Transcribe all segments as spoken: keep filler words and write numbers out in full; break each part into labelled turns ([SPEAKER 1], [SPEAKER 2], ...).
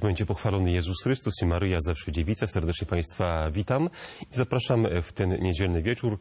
[SPEAKER 1] będzie pochwalony Jezus Chrystus i Maryja zawsze dziewica. Serdecznie Państwa witam i zapraszam w ten niedzielny wieczór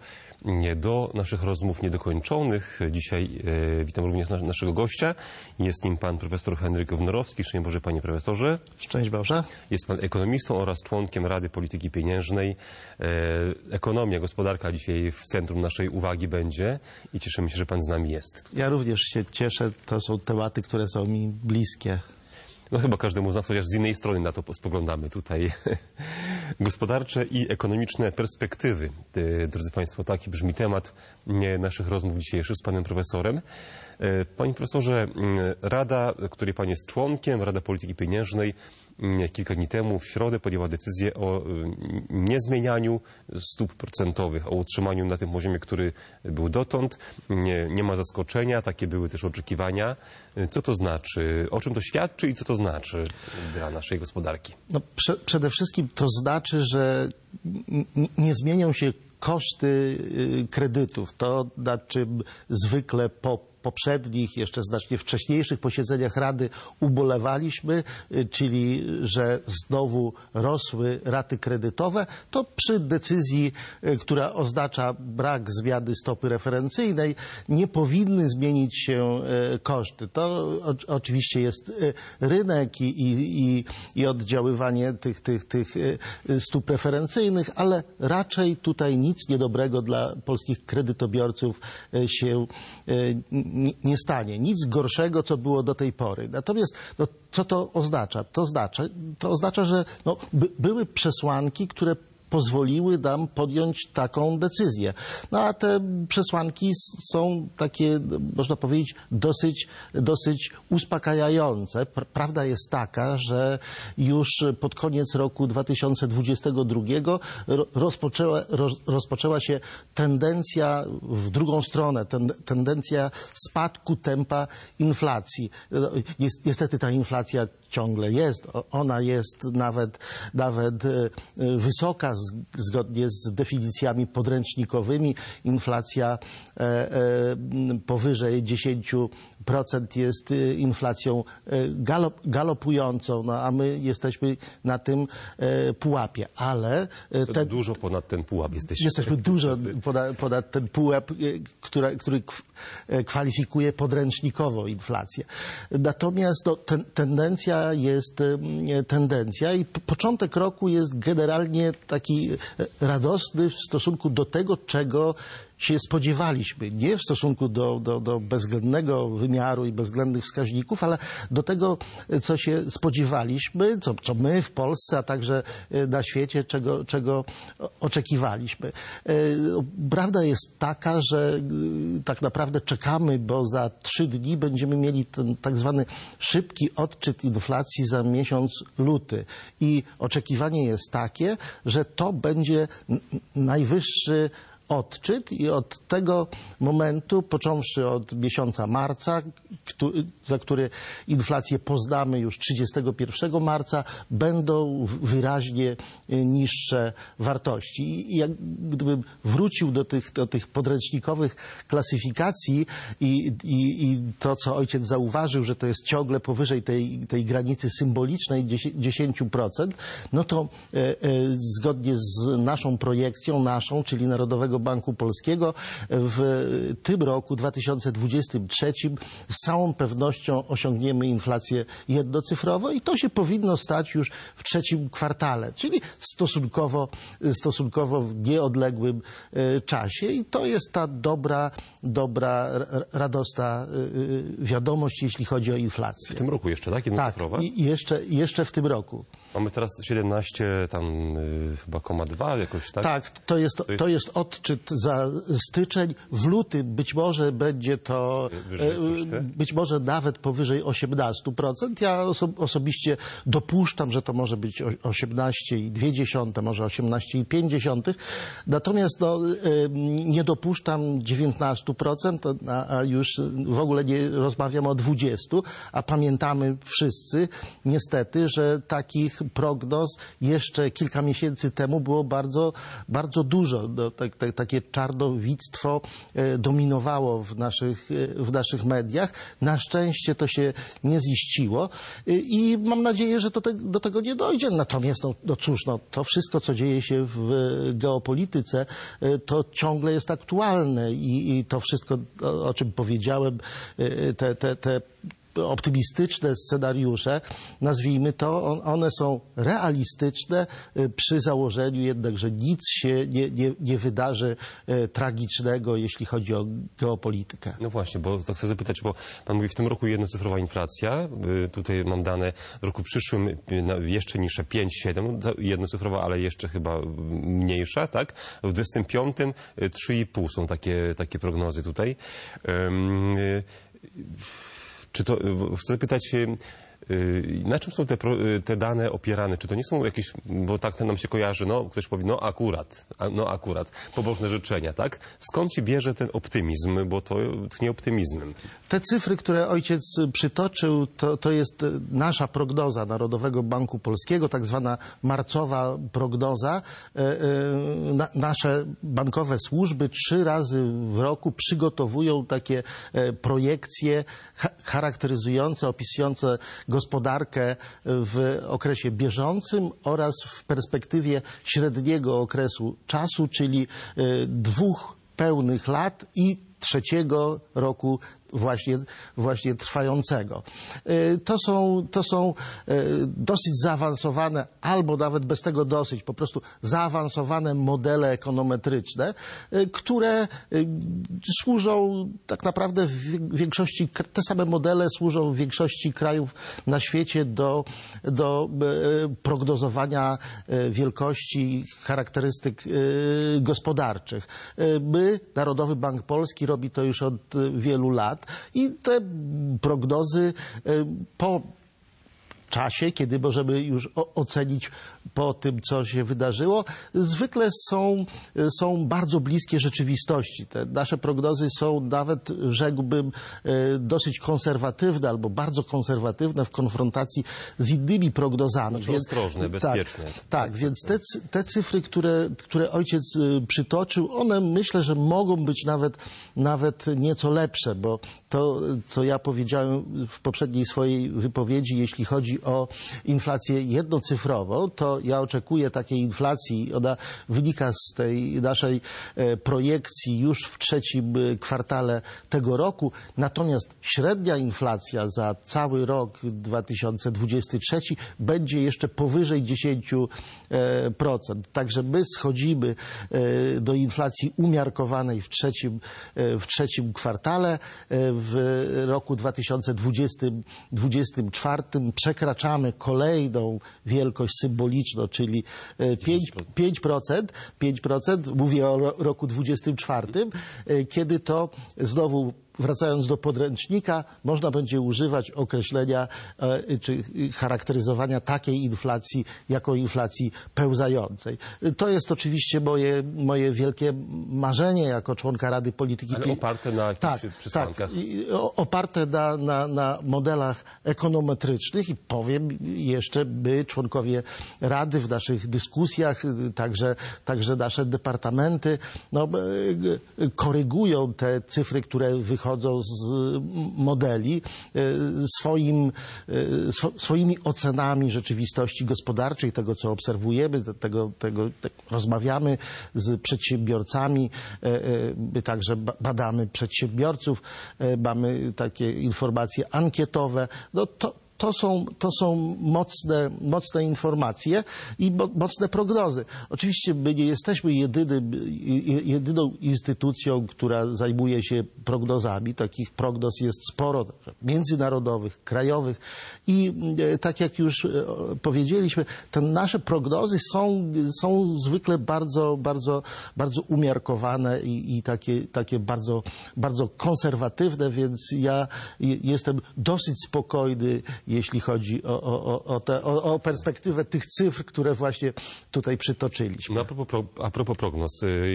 [SPEAKER 1] do naszych rozmów niedokończonych. Dzisiaj e, witam również na, naszego gościa. Jest nim pan profesor Henryk Wnorowski. Szczęść Boże, panie profesorze.
[SPEAKER 2] Szczęść Boże.
[SPEAKER 1] Jest pan ekonomistą oraz członkiem Rady Polityki Pieniężnej. E, ekonomia, gospodarka dzisiaj w centrum naszej uwagi będzie i cieszymy się, że pan z nami jest.
[SPEAKER 2] Ja również się cieszę. To są tematy, które są mi bliskie.
[SPEAKER 1] No chyba każdemu z nas, chociaż z innej strony na to spoglądamy tutaj. Gospodarcze i ekonomiczne perspektywy. Drodzy Państwo, taki brzmi temat naszych rozmów dzisiejszych z panem profesorem. Panie profesorze, Rada, której pan jest członkiem, Rada Polityki Pieniężnej, kilka dni temu w środę podjęła decyzję o niezmienianiu stóp procentowych, o utrzymaniu na tym poziomie, który był dotąd. Nie, nie ma zaskoczenia, takie były też oczekiwania. Co to znaczy? O czym to świadczy i co to znaczy dla naszej gospodarki?
[SPEAKER 2] No, prze, przede wszystkim to znaczy, że nie zmienią się koszty kredytów. To, nad czym zwykle po poprzednich, jeszcze znacznie wcześniejszych posiedzeniach Rady ubolewaliśmy, czyli że znowu rosły raty kredytowe, to przy decyzji, która oznacza brak zmiany stopy referencyjnej, nie powinny zmienić się koszty. To oczywiście jest rynek i, i, i oddziaływanie tych, tych, tych stóp referencyjnych, ale raczej tutaj nic niedobrego dla polskich kredytobiorców się nie, nie stanie. Nic gorszego, co było do tej pory. Natomiast no, co to oznacza? To oznacza, to oznacza że no, by, były przesłanki, które pozwoliły nam podjąć taką decyzję. No a te przesłanki są takie, można powiedzieć, dosyć, dosyć uspokajające. Prawda jest taka, że już pod koniec roku dwa tysiące dwudziestego drugiego rozpoczęła, rozpoczęła się tendencja w drugą stronę, ten, tendencja spadku tempa inflacji. Niestety ta inflacja ciągle jest. Ona jest nawet, nawet wysoka zgodnie z definicjami podręcznikowymi. Inflacja e, e, powyżej dziesięć procent jest inflacją galop, galopującą, no, a my jesteśmy na tym e, pułapie. Ale
[SPEAKER 1] te, dużo ponad ten pułap jesteśmy.
[SPEAKER 2] Jesteśmy dużo ponad, ponad ten pułap, który, który kwalifikuje podręcznikową inflację. Natomiast no, ten, tendencja jest tendencja i początek roku jest generalnie taki radosny w stosunku do tego, czego się spodziewaliśmy. Nie w stosunku do, do, do bezwzględnego wymiaru i bezwzględnych wskaźników, ale do tego, co się spodziewaliśmy, co, co my w Polsce, a także na świecie, czego, czego oczekiwaliśmy. Prawda jest taka, że tak naprawdę czekamy, bo za trzy dni będziemy mieli ten tak zwany szybki odczyt inflacji za miesiąc luty. I oczekiwanie jest takie, że to będzie najwyższy odczyt i od tego momentu, począwszy od miesiąca marca, za który inflację poznamy już trzydziestego pierwszego marca, będą wyraźnie niższe wartości. I jak gdybym wrócił do tych, do tych podręcznikowych klasyfikacji i, i, i to, co ojciec zauważył, że to jest ciągle powyżej tej, tej granicy symbolicznej dziesięć procent, no to e, e, zgodnie z naszą projekcją, naszą, czyli Narodowego Banku Polskiego, w tym roku, dwa tysiące dwudziestym trzecim, z całą pewnością osiągniemy inflację jednocyfrową i to się powinno stać już w trzecim kwartale, czyli stosunkowo, stosunkowo w nieodległym czasie. I to jest ta dobra, dobra, radosna wiadomość, jeśli chodzi o inflację.
[SPEAKER 1] W tym roku jeszcze, tak? Jednocyfrowa?
[SPEAKER 2] Tak, i jeszcze, jeszcze w tym roku.
[SPEAKER 1] Mamy teraz siedemnaście, tam y, chyba koma dwa jakoś, tak?
[SPEAKER 2] Tak, to jest,
[SPEAKER 1] to jest...
[SPEAKER 2] to jest odczyt za styczeń. W lutym być może będzie to,
[SPEAKER 1] Wyżej,
[SPEAKER 2] być może nawet powyżej osiemnaście procent. Ja oso osobiście dopuszczam, że to może być osiemnaście i dwie dziesiąte, może osiemnaście i pięć dziesiątych. Natomiast no, nie dopuszczam dziewiętnaście procent, a, a już w ogóle nie rozmawiam o dwudziestu, a pamiętamy wszyscy niestety, że takich prognoz jeszcze kilka miesięcy temu było bardzo, bardzo dużo. No, tak, tak, takie czarnowictwo dominowało w naszych, w naszych mediach. Na szczęście to się nie ziściło i mam nadzieję, że to te, do tego nie dojdzie. Natomiast, no, no cóż, no, to wszystko, co dzieje się w geopolityce, to ciągle jest aktualne i, i to wszystko, o, o czym powiedziałem, te, te, te optymistyczne scenariusze, nazwijmy to, one są realistyczne przy założeniu jednak, że nic się nie, nie, nie wydarzy tragicznego, jeśli chodzi o geopolitykę.
[SPEAKER 1] No właśnie, bo tak chcę zapytać, bo pan mówi w tym roku jednocyfrowa inflacja, tutaj mam dane w roku przyszłym jeszcze niższe pięć siedem, jednocyfrowa, ale jeszcze chyba mniejsza, tak? W dwudziestym piątym trzy i pół są takie, takie prognozy tutaj. Um, Czy to, chcę zapytać, na czym są te, te dane opierane? Czy to nie są jakieś, bo tak nam się kojarzy, no ktoś powie, no akurat, no akurat, pobożne życzenia, tak? Skąd się bierze ten optymizm, bo to tchnie optymizmem?
[SPEAKER 2] Te cyfry, które ojciec przytoczył, to, to jest nasza prognoza Narodowego Banku Polskiego, tak zwana marcowa prognoza. Na, nasze bankowe służby trzy razy w roku przygotowują takie projekcje charakteryzujące, opisujące gospodarkę w okresie bieżącym oraz w perspektywie średniego okresu czasu, czyli dwóch pełnych lat i trzeciego roku właśnie, właśnie trwającego. To są, to są dosyć zaawansowane, albo nawet bez tego dosyć, po prostu zaawansowane modele ekonometryczne, które służą tak naprawdę w większości, te same modele służą w większości krajów na świecie do, do prognozowania wielkości charakterystyk gospodarczych. My, Narodowy Bank Polski, robi to już od wielu lat. I te prognozy po czasie, kiedy możemy już ocenić po tym, co się wydarzyło, zwykle są, są bardzo bliskie rzeczywistości. Te nasze prognozy są nawet, rzekłbym, dosyć konserwatywne albo bardzo konserwatywne w konfrontacji z innymi prognozami.
[SPEAKER 1] Znaczy więc, ostrożne, bezpieczne.
[SPEAKER 2] Tak, tak, więc te, te cyfry, które, które ojciec przytoczył, one myślę, że mogą być nawet, nawet nieco lepsze, bo to, co ja powiedziałem w poprzedniej swojej wypowiedzi, jeśli chodzi o inflację jednocyfrową, to ja oczekuję takiej inflacji. Ona wynika z tej naszej projekcji już w trzecim kwartale tego roku. Natomiast średnia inflacja za cały rok dwa tysiące dwudziesty trzeci będzie jeszcze powyżej dziesięć procent. Także my schodzimy do inflacji umiarkowanej w trzecim, w trzecim kwartale. W roku dwa tysiące dwudziestym czwartym przekraczamy kolejną wielkość symboliczną, czyli pięć procent. pięć procent, mówię o roku dwudziestym czwartym, kiedy to znowu, wracając do podręcznika, można będzie używać określenia czy charakteryzowania takiej inflacji jako inflacji pełzającej. To jest oczywiście moje, moje wielkie marzenie jako członka Rady Polityki.
[SPEAKER 1] Ale oparte na jakichś
[SPEAKER 2] tak,
[SPEAKER 1] przesłankach.
[SPEAKER 2] Tak, oparte na, na, na modelach ekonometrycznych i powiem jeszcze, my, członkowie Rady, w naszych dyskusjach, także, także nasze departamenty, no, korygują te cyfry, które wychodzą chodzą z modeli swoim, swoimi ocenami rzeczywistości gospodarczej, tego, co obserwujemy, tego, tego, tego rozmawiamy z przedsiębiorcami, my także badamy przedsiębiorców, mamy takie informacje ankietowe. No to, To są, to są mocne, mocne informacje i mo, mocne prognozy. Oczywiście my nie jesteśmy jedynym, jedyną instytucją, która zajmuje się prognozami. Takich prognoz jest sporo, międzynarodowych, krajowych i tak jak już powiedzieliśmy, te nasze prognozy są, są zwykle bardzo, bardzo, bardzo umiarkowane i, i takie, takie bardzo, bardzo konserwatywne, więc ja jestem dosyć spokojny, jeśli chodzi o, o, o, te, o, o perspektywę tych cyfr, które właśnie tutaj przytoczyliśmy.
[SPEAKER 1] No a, propos, a propos prognoz,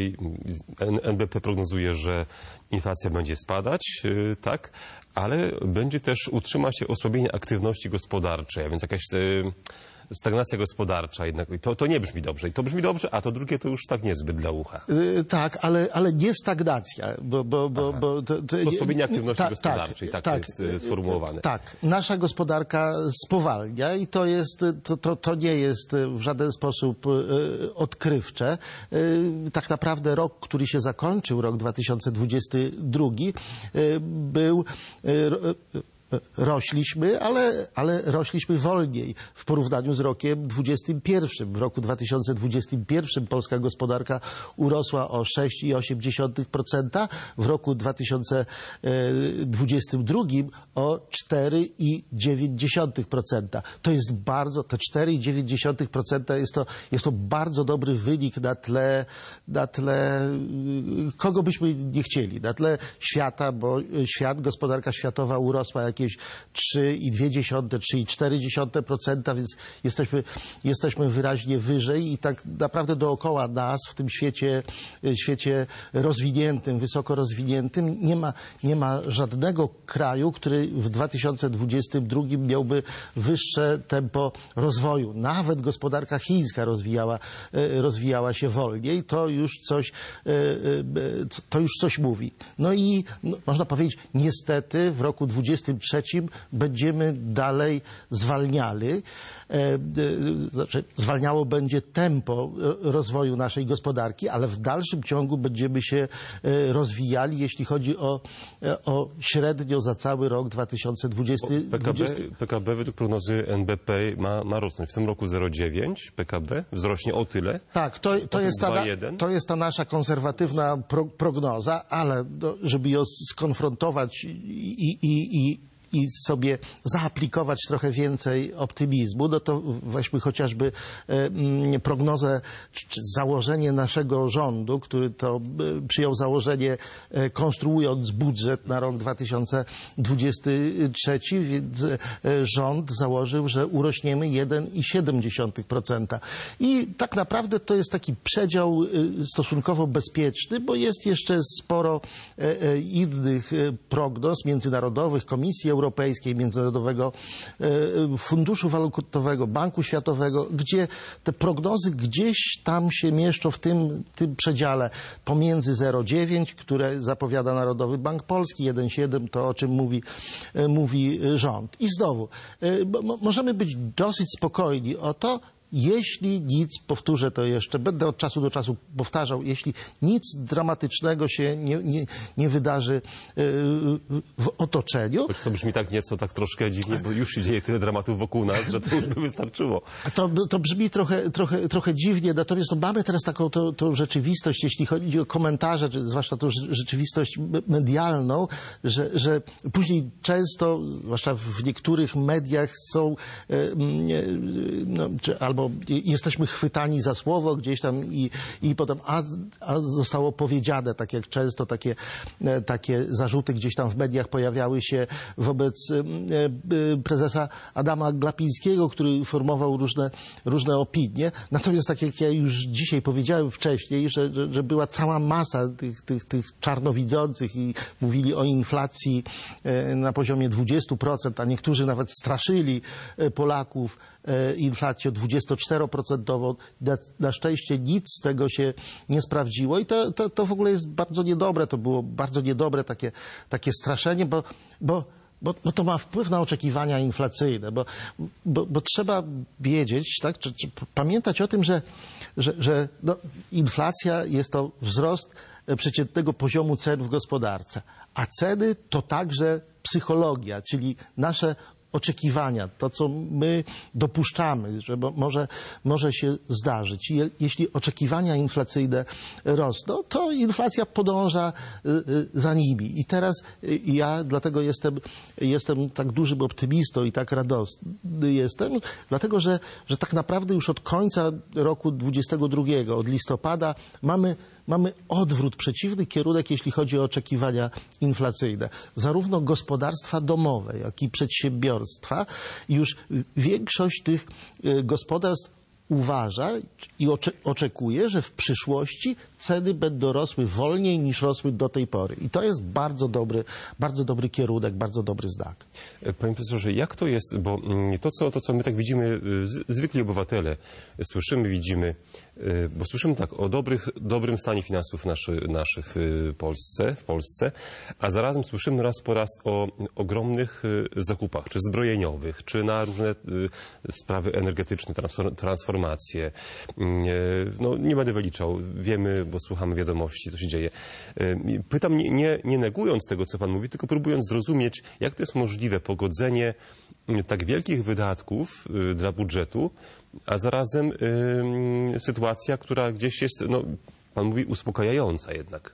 [SPEAKER 1] N B P prognozuje, że inflacja będzie spadać, tak, ale będzie też, utrzyma się osłabienie aktywności gospodarczej, a więc jakaś stagnacja gospodarcza jednak. To, to nie brzmi dobrze. I to brzmi dobrze, a to drugie to już tak niezbyt dla ucha.
[SPEAKER 2] Yy, tak, ale, ale nie stagnacja, bo... bo, bo, bo to, to,
[SPEAKER 1] Osłabienie aktywności
[SPEAKER 2] ta,
[SPEAKER 1] gospodarczej, tak,
[SPEAKER 2] tak
[SPEAKER 1] tak jest sformułowane.
[SPEAKER 2] Tak, nasza gospodarka spowalnia i to, jest, to, to, to nie jest w żaden sposób yy, odkrywcze. Yy, tak naprawdę rok, który się zakończył, rok dwa tysiące dwudziesty drugi, yy, był... Yy, Rośliśmy, ale, ale rośliśmy wolniej w porównaniu z rokiem dwudziestym pierwszym. W roku dwa tysiące dwudziestym pierwszym polska gospodarka urosła o sześć przecinek osiem procent, w roku dwa tysiące dwudziestym drugim o cztery przecinek dziewięć procent. To jest bardzo, te cztery przecinek dziewięć procent jest to, jest to bardzo dobry wynik na tle, na tle kogo byśmy nie chcieli, na tle świata, bo świat, gospodarka światowa urosła jakieś trzy przecinek dwa, trzy przecinek cztery procent, więc jesteśmy, jesteśmy wyraźnie wyżej i tak naprawdę dookoła nas w tym świecie, świecie rozwiniętym, wysoko rozwiniętym nie ma, nie ma żadnego kraju, który w dwa tysiące dwudziestym drugim miałby wyższe tempo rozwoju. Nawet gospodarka chińska rozwijała, rozwijała się wolniej. To już coś, to już coś mówi. No i no, można powiedzieć, niestety w roku dwudziestym trzecim będziemy dalej zwalniali. Znaczy, zwalniało będzie tempo rozwoju naszej gospodarki, ale w dalszym ciągu będziemy się rozwijali, jeśli chodzi o, o średnio za cały rok dwa tysiące dwudziesty.
[SPEAKER 1] P K B, P K B według prognozy N B P ma, ma rosnąć. W tym roku zero przecinek dziewięć P K B wzrośnie o tyle.
[SPEAKER 2] Tak, to, to, jest, ta, to jest ta nasza konserwatywna pro, prognoza, ale do, żeby ją skonfrontować i, i, i i sobie zaaplikować trochę więcej optymizmu, no to weźmy chociażby e, prognozę czy, czy założenie naszego rządu, który to e, przyjął założenie e, konstruując budżet na rok dwa tysiące dwudziesty trzeci, więc e, rząd założył, że urośniemy jeden przecinek siedem procent. I tak naprawdę to jest taki przedział e, stosunkowo bezpieczny, bo jest jeszcze sporo e, e, innych e, prognoz międzynarodowych, Komisji Europejskiej, Europejskiej, Międzynarodowego Funduszu Walutowego, Banku Światowego, gdzie te prognozy gdzieś tam się mieszczą w tym, tym przedziale pomiędzy zero przecinek dziewięć, które zapowiada Narodowy Bank Polski, jeden przecinek siedem, to o czym mówi, mówi rząd. I znowu, możemy być dosyć spokojni o to, jeśli nic, powtórzę to jeszcze, będę od czasu do czasu powtarzał, jeśli nic dramatycznego się nie, nie, nie wydarzy w otoczeniu.
[SPEAKER 1] Choć to brzmi tak nieco, tak troszkę dziwnie, bo już się dzieje tyle dramatów wokół nas, że to już by wystarczyło.
[SPEAKER 2] To, to brzmi trochę, trochę, trochę dziwnie, natomiast no, mamy teraz taką tą, tą rzeczywistość, jeśli chodzi o komentarze, czy zwłaszcza tą rzeczywistość medialną, że, że później często, zwłaszcza w niektórych mediach są no, czy, albo jesteśmy chwytani za słowo gdzieś tam i, i potem a, a zostało powiedziane, tak jak często takie, takie zarzuty gdzieś tam w mediach pojawiały się wobec prezesa Adama Glapińskiego, który formował różne, różne opinie. Natomiast tak jak ja już dzisiaj powiedziałem wcześniej, że, że, że była cała masa tych, tych, tych czarnowidzących i mówili o inflacji na poziomie dwudziestu procent, a niektórzy nawet straszyli Polaków inflacją dwudziestoczteroprocentową. Na, na szczęście nic z tego się nie sprawdziło i to, to, to w ogóle jest bardzo niedobre. To było bardzo niedobre takie, takie straszenie, bo, bo, bo, bo to ma wpływ na oczekiwania inflacyjne, bo, bo, bo trzeba wiedzieć, tak, czy, czy pamiętać o tym, że, że, że no, inflacja jest to wzrost przeciętnego poziomu cen w gospodarce, a ceny to także psychologia, czyli nasze oczekiwania, to co my dopuszczamy, że może, może się zdarzyć. I jeśli oczekiwania inflacyjne rosną, to inflacja podąża za nimi. I teraz ja dlatego jestem, jestem tak dużym optymistą i tak radosny jestem, dlatego że, że tak naprawdę już od końca roku dwudziestego drugiego, od listopada mamy Mamy odwrót, przeciwny kierunek, jeśli chodzi o oczekiwania inflacyjne. Zarówno gospodarstwa domowe, jak i przedsiębiorstwa. Już większość tych gospodarstw uważa i ocze, oczekuje, że w przyszłości ceny będą rosły wolniej niż rosły do tej pory. I to jest bardzo dobry, bardzo dobry kierunek, bardzo dobry znak.
[SPEAKER 1] Panie profesorze, jak to jest, bo to co, to, co my tak widzimy, z- zwykli obywatele, słyszymy, widzimy, y, bo słyszymy tak o dobrych, dobrym stanie finansów naszy, naszych w Polsce, w Polsce, a zarazem słyszymy raz po raz o ogromnych y, zakupach, czy zbrojeniowych, czy na różne y, sprawy energetyczne, transfor- transformacje. Y, No, nie będę wyliczał, wiemy, bo słuchamy wiadomości, co się dzieje. Y, Pytam nie, nie, nie negując tego, co pan mówi, tylko próbując zrozumieć, jak to jest możliwe pogodzenie y, tak wielkich wydatków y, dla budżetu, a zarazem y, sytuacja, która gdzieś jest, no, pan mówi, uspokajająca jednak.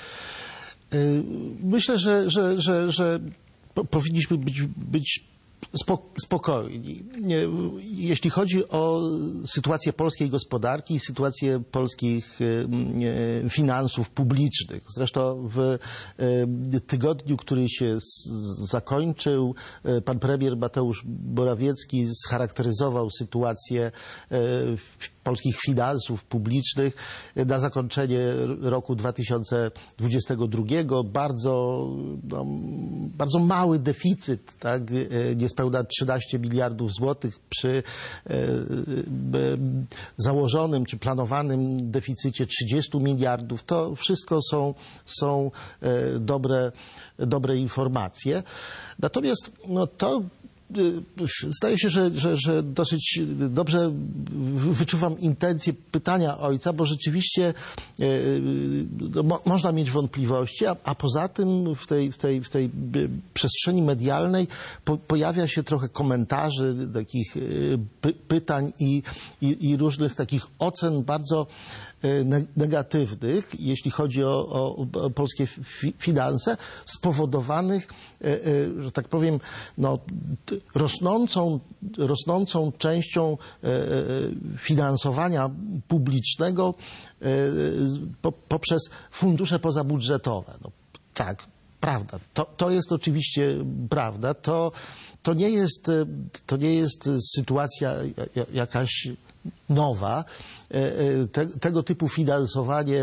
[SPEAKER 2] Y, Myślę, że, że, że, że po- powinniśmy być, być spo- spokojni. Nie, Jeśli chodzi o sytuację polskiej gospodarki i sytuację polskich y, y, finansów publicznych. Zresztą w y, tygodniu, który się z- zakończył, y, pan premier Mateusz Morawiecki scharakteryzował sytuację y, w polskich finansów publicznych na zakończenie roku dwa tysiące dwudziestego drugiego. Bardzo, no, bardzo mały deficyt, tak, niespełna trzynaście miliardów złotych przy e, e, założonym czy planowanym deficycie trzydziestu miliardów. To wszystko są, są e, dobre, dobre informacje. Natomiast no, to zdaje się, że, że, że dosyć dobrze wyczuwam intencje pytania ojca, bo rzeczywiście e, no, mo, można mieć wątpliwości, a, a poza tym w tej, w tej, w tej przestrzeni medialnej po, pojawia się trochę komentarzy, takich e, py, pytań i, i, i różnych takich ocen bardzo e, negatywnych, jeśli chodzi o, o, o polskie fi, finanse, spowodowanych, e, e, że tak powiem, no, rosnącą, rosnącą częścią e, finansowania publicznego e, po, poprzez fundusze pozabudżetowe. No, tak, prawda. To, to jest oczywiście prawda. To, to, nie jest, to nie jest sytuacja jakaś nowa. Te, tego typu finansowanie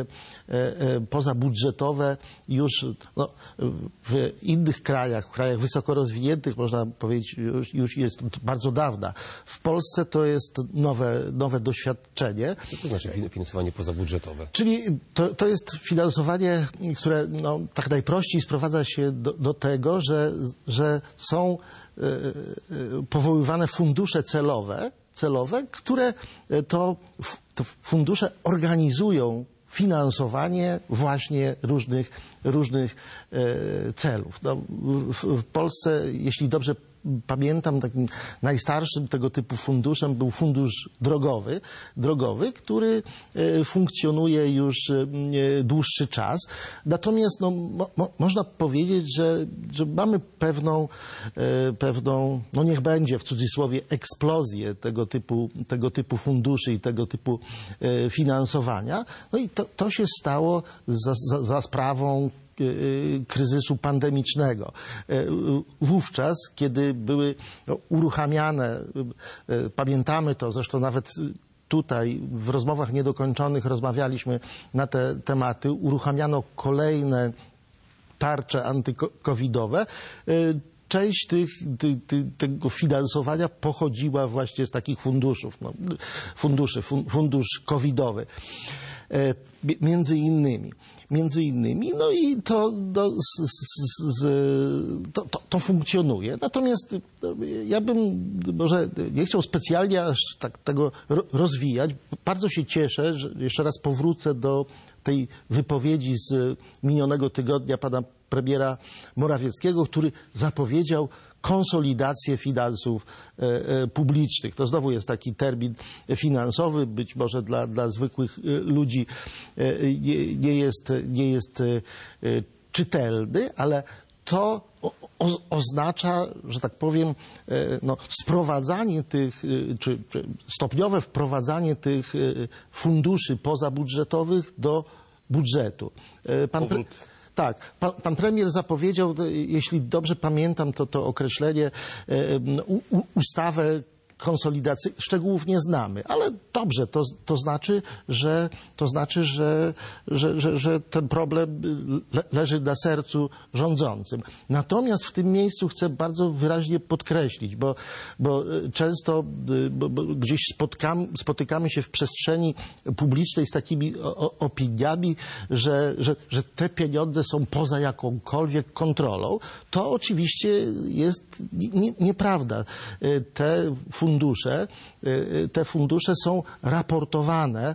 [SPEAKER 2] pozabudżetowe już no, w innych krajach, w krajach wysoko rozwiniętych, można powiedzieć, już, już jest bardzo dawna. W Polsce to jest nowe, nowe doświadczenie.
[SPEAKER 1] Co to znaczy finansowanie pozabudżetowe?
[SPEAKER 2] Czyli to, to jest finansowanie, które no, tak najprościej sprowadza się do, do tego, że, że są e, e, powoływane fundusze celowe, celowe, które to, to fundusze organizują finansowanie właśnie różnych, różnych e, celów. No, w, w Polsce, jeśli dobrze pamiętam, takim najstarszym tego typu funduszem był fundusz drogowy, drogowy, który e, funkcjonuje już e, dłuższy czas. Natomiast no, mo, mo, można powiedzieć, że, że mamy pewną, e, pewną, no niech będzie w cudzysłowie, eksplozję tego typu, tego typu funduszy i tego typu e, finansowania. No i to, to się stało za, za, za sprawą kryzysu pandemicznego. Wówczas, kiedy były uruchamiane, pamiętamy to, zresztą nawet tutaj w rozmowach niedokończonych rozmawialiśmy na te tematy, uruchamiano kolejne tarcze antykowidowe. Część tych, ty, ty, tego finansowania pochodziła właśnie z takich funduszów, no, funduszy, fundusz covidowy. E, między innymi. Między innymi, no i to, no, z, z, z, to, to, to funkcjonuje. Natomiast no, ja bym może nie chciał specjalnie aż tak tego rozwijać. Bardzo się cieszę, że jeszcze raz powrócę do tej wypowiedzi z minionego tygodnia pana premiera Morawieckiego, który zapowiedział konsolidację finansów e, e, publicznych. To znowu jest taki termin finansowy, być może dla, dla zwykłych e, ludzi e, nie, nie jest, nie jest e, czytelny, ale to o, o, oznacza, że tak powiem, e, no, sprowadzanie tych, e, czy, czy stopniowe wprowadzanie tych e, funduszy pozabudżetowych do budżetu. E, pan pre... Tak, pan, pan premier zapowiedział, jeśli dobrze pamiętam to, to określenie, e, u, ustawę konsolidacji, szczegółów nie znamy, ale dobrze, to, to znaczy, że, to znaczy, że, że, że, że ten problem le, leży na sercu rządzącym. Natomiast w tym miejscu chcę bardzo wyraźnie podkreślić, bo, bo często bo, bo gdzieś spotkam, spotykamy się w przestrzeni publicznej z takimi o, opiniami, że, że, że te pieniądze są poza jakąkolwiek kontrolą. To oczywiście jest nie, nieprawda. Te fundusze, te fundusze są raportowane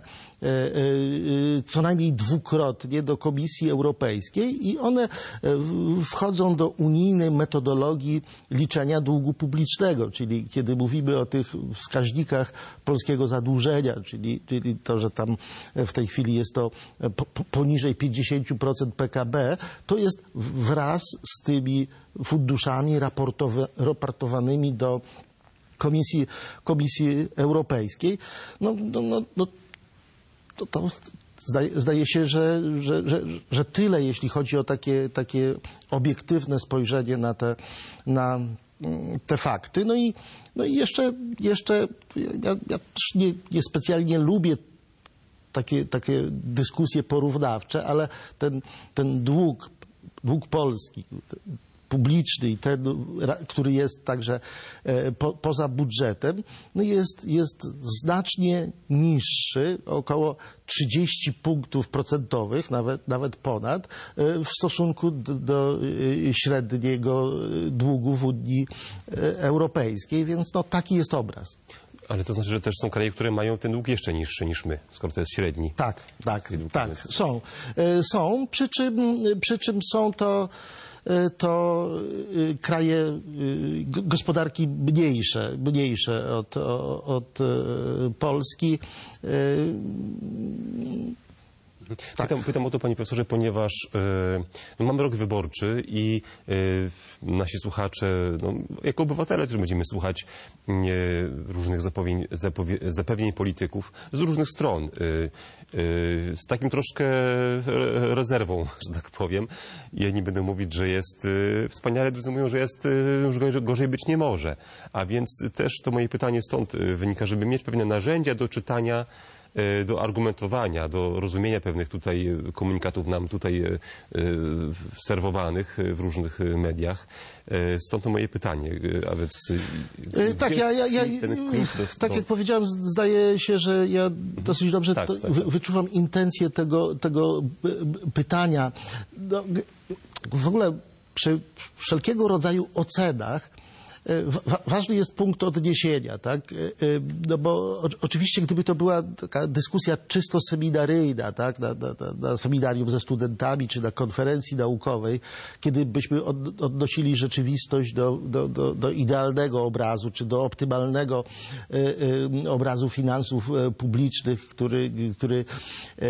[SPEAKER 2] co najmniej dwukrotnie do Komisji Europejskiej i one wchodzą do unijnej metodologii liczenia długu publicznego, czyli kiedy mówimy o tych wskaźnikach polskiego zadłużenia, czyli, czyli to, że tam w tej chwili jest to po, poniżej pięćdziesiąt procent P K B, to jest wraz z tymi funduszami raportowa, raportowanymi do Komisji, Komisji Europejskiej. No, no, no, no to, to zdaje, zdaje się, że, że, że, że tyle, jeśli chodzi o takie, takie obiektywne spojrzenie na te, na te fakty. No i, no i jeszcze, jeszcze ja, ja też nie, nie specjalnie lubię takie, takie dyskusje porównawcze, ale ten, ten dług, dług Polski, publiczny i ten, który jest także po, poza budżetem, no jest, jest znacznie niższy, około trzydzieści punktów procentowych, nawet, nawet ponad, w stosunku do, do średniego długu w Unii Europejskiej, więc no taki jest obraz.
[SPEAKER 1] Ale to znaczy, że też są kraje, które mają ten dług jeszcze niższy niż my, skoro to jest średni.
[SPEAKER 2] Tak, tak, tak, są. Są, przy czym, przy czym są to to kraje gospodarki mniejsze, mniejsze od, od Polski.
[SPEAKER 1] Tak. Pytam, pytam o to, panie profesorze, ponieważ e, no, mamy rok wyborczy i e, nasi słuchacze, no, jako obywatele też będziemy słuchać e, różnych zapowień, zapowie, zapewnień polityków z różnych stron. E, e, z takim troszkę rezerwą, że tak powiem. Ja nie będę mówić, że jest e, wspaniale, drudzy mówią, że jest e, już gorzej, gorzej być nie może. A więc też to moje pytanie stąd wynika, żeby mieć pewne narzędzia do czytania, do argumentowania, do rozumienia pewnych tutaj komunikatów nam tutaj serwowanych w różnych mediach. Stąd to moje pytanie. A więc
[SPEAKER 2] tak, ja, ja, ja tak jak powiedziałem, zdaje się, że ja dosyć dobrze
[SPEAKER 1] tak,
[SPEAKER 2] to,
[SPEAKER 1] tak, tak.
[SPEAKER 2] wyczuwam intencję tego, tego pytania. No, w ogóle przy wszelkiego rodzaju ocenach ważny jest punkt odniesienia, tak? No bo oczywiście, gdyby to była taka dyskusja czysto seminaryjna, tak? Na, na, na seminarium ze studentami czy na konferencji naukowej, kiedy byśmy od, odnosili rzeczywistość do, do, do, do idealnego obrazu czy do optymalnego y, y, obrazu finansów publicznych, który, który y,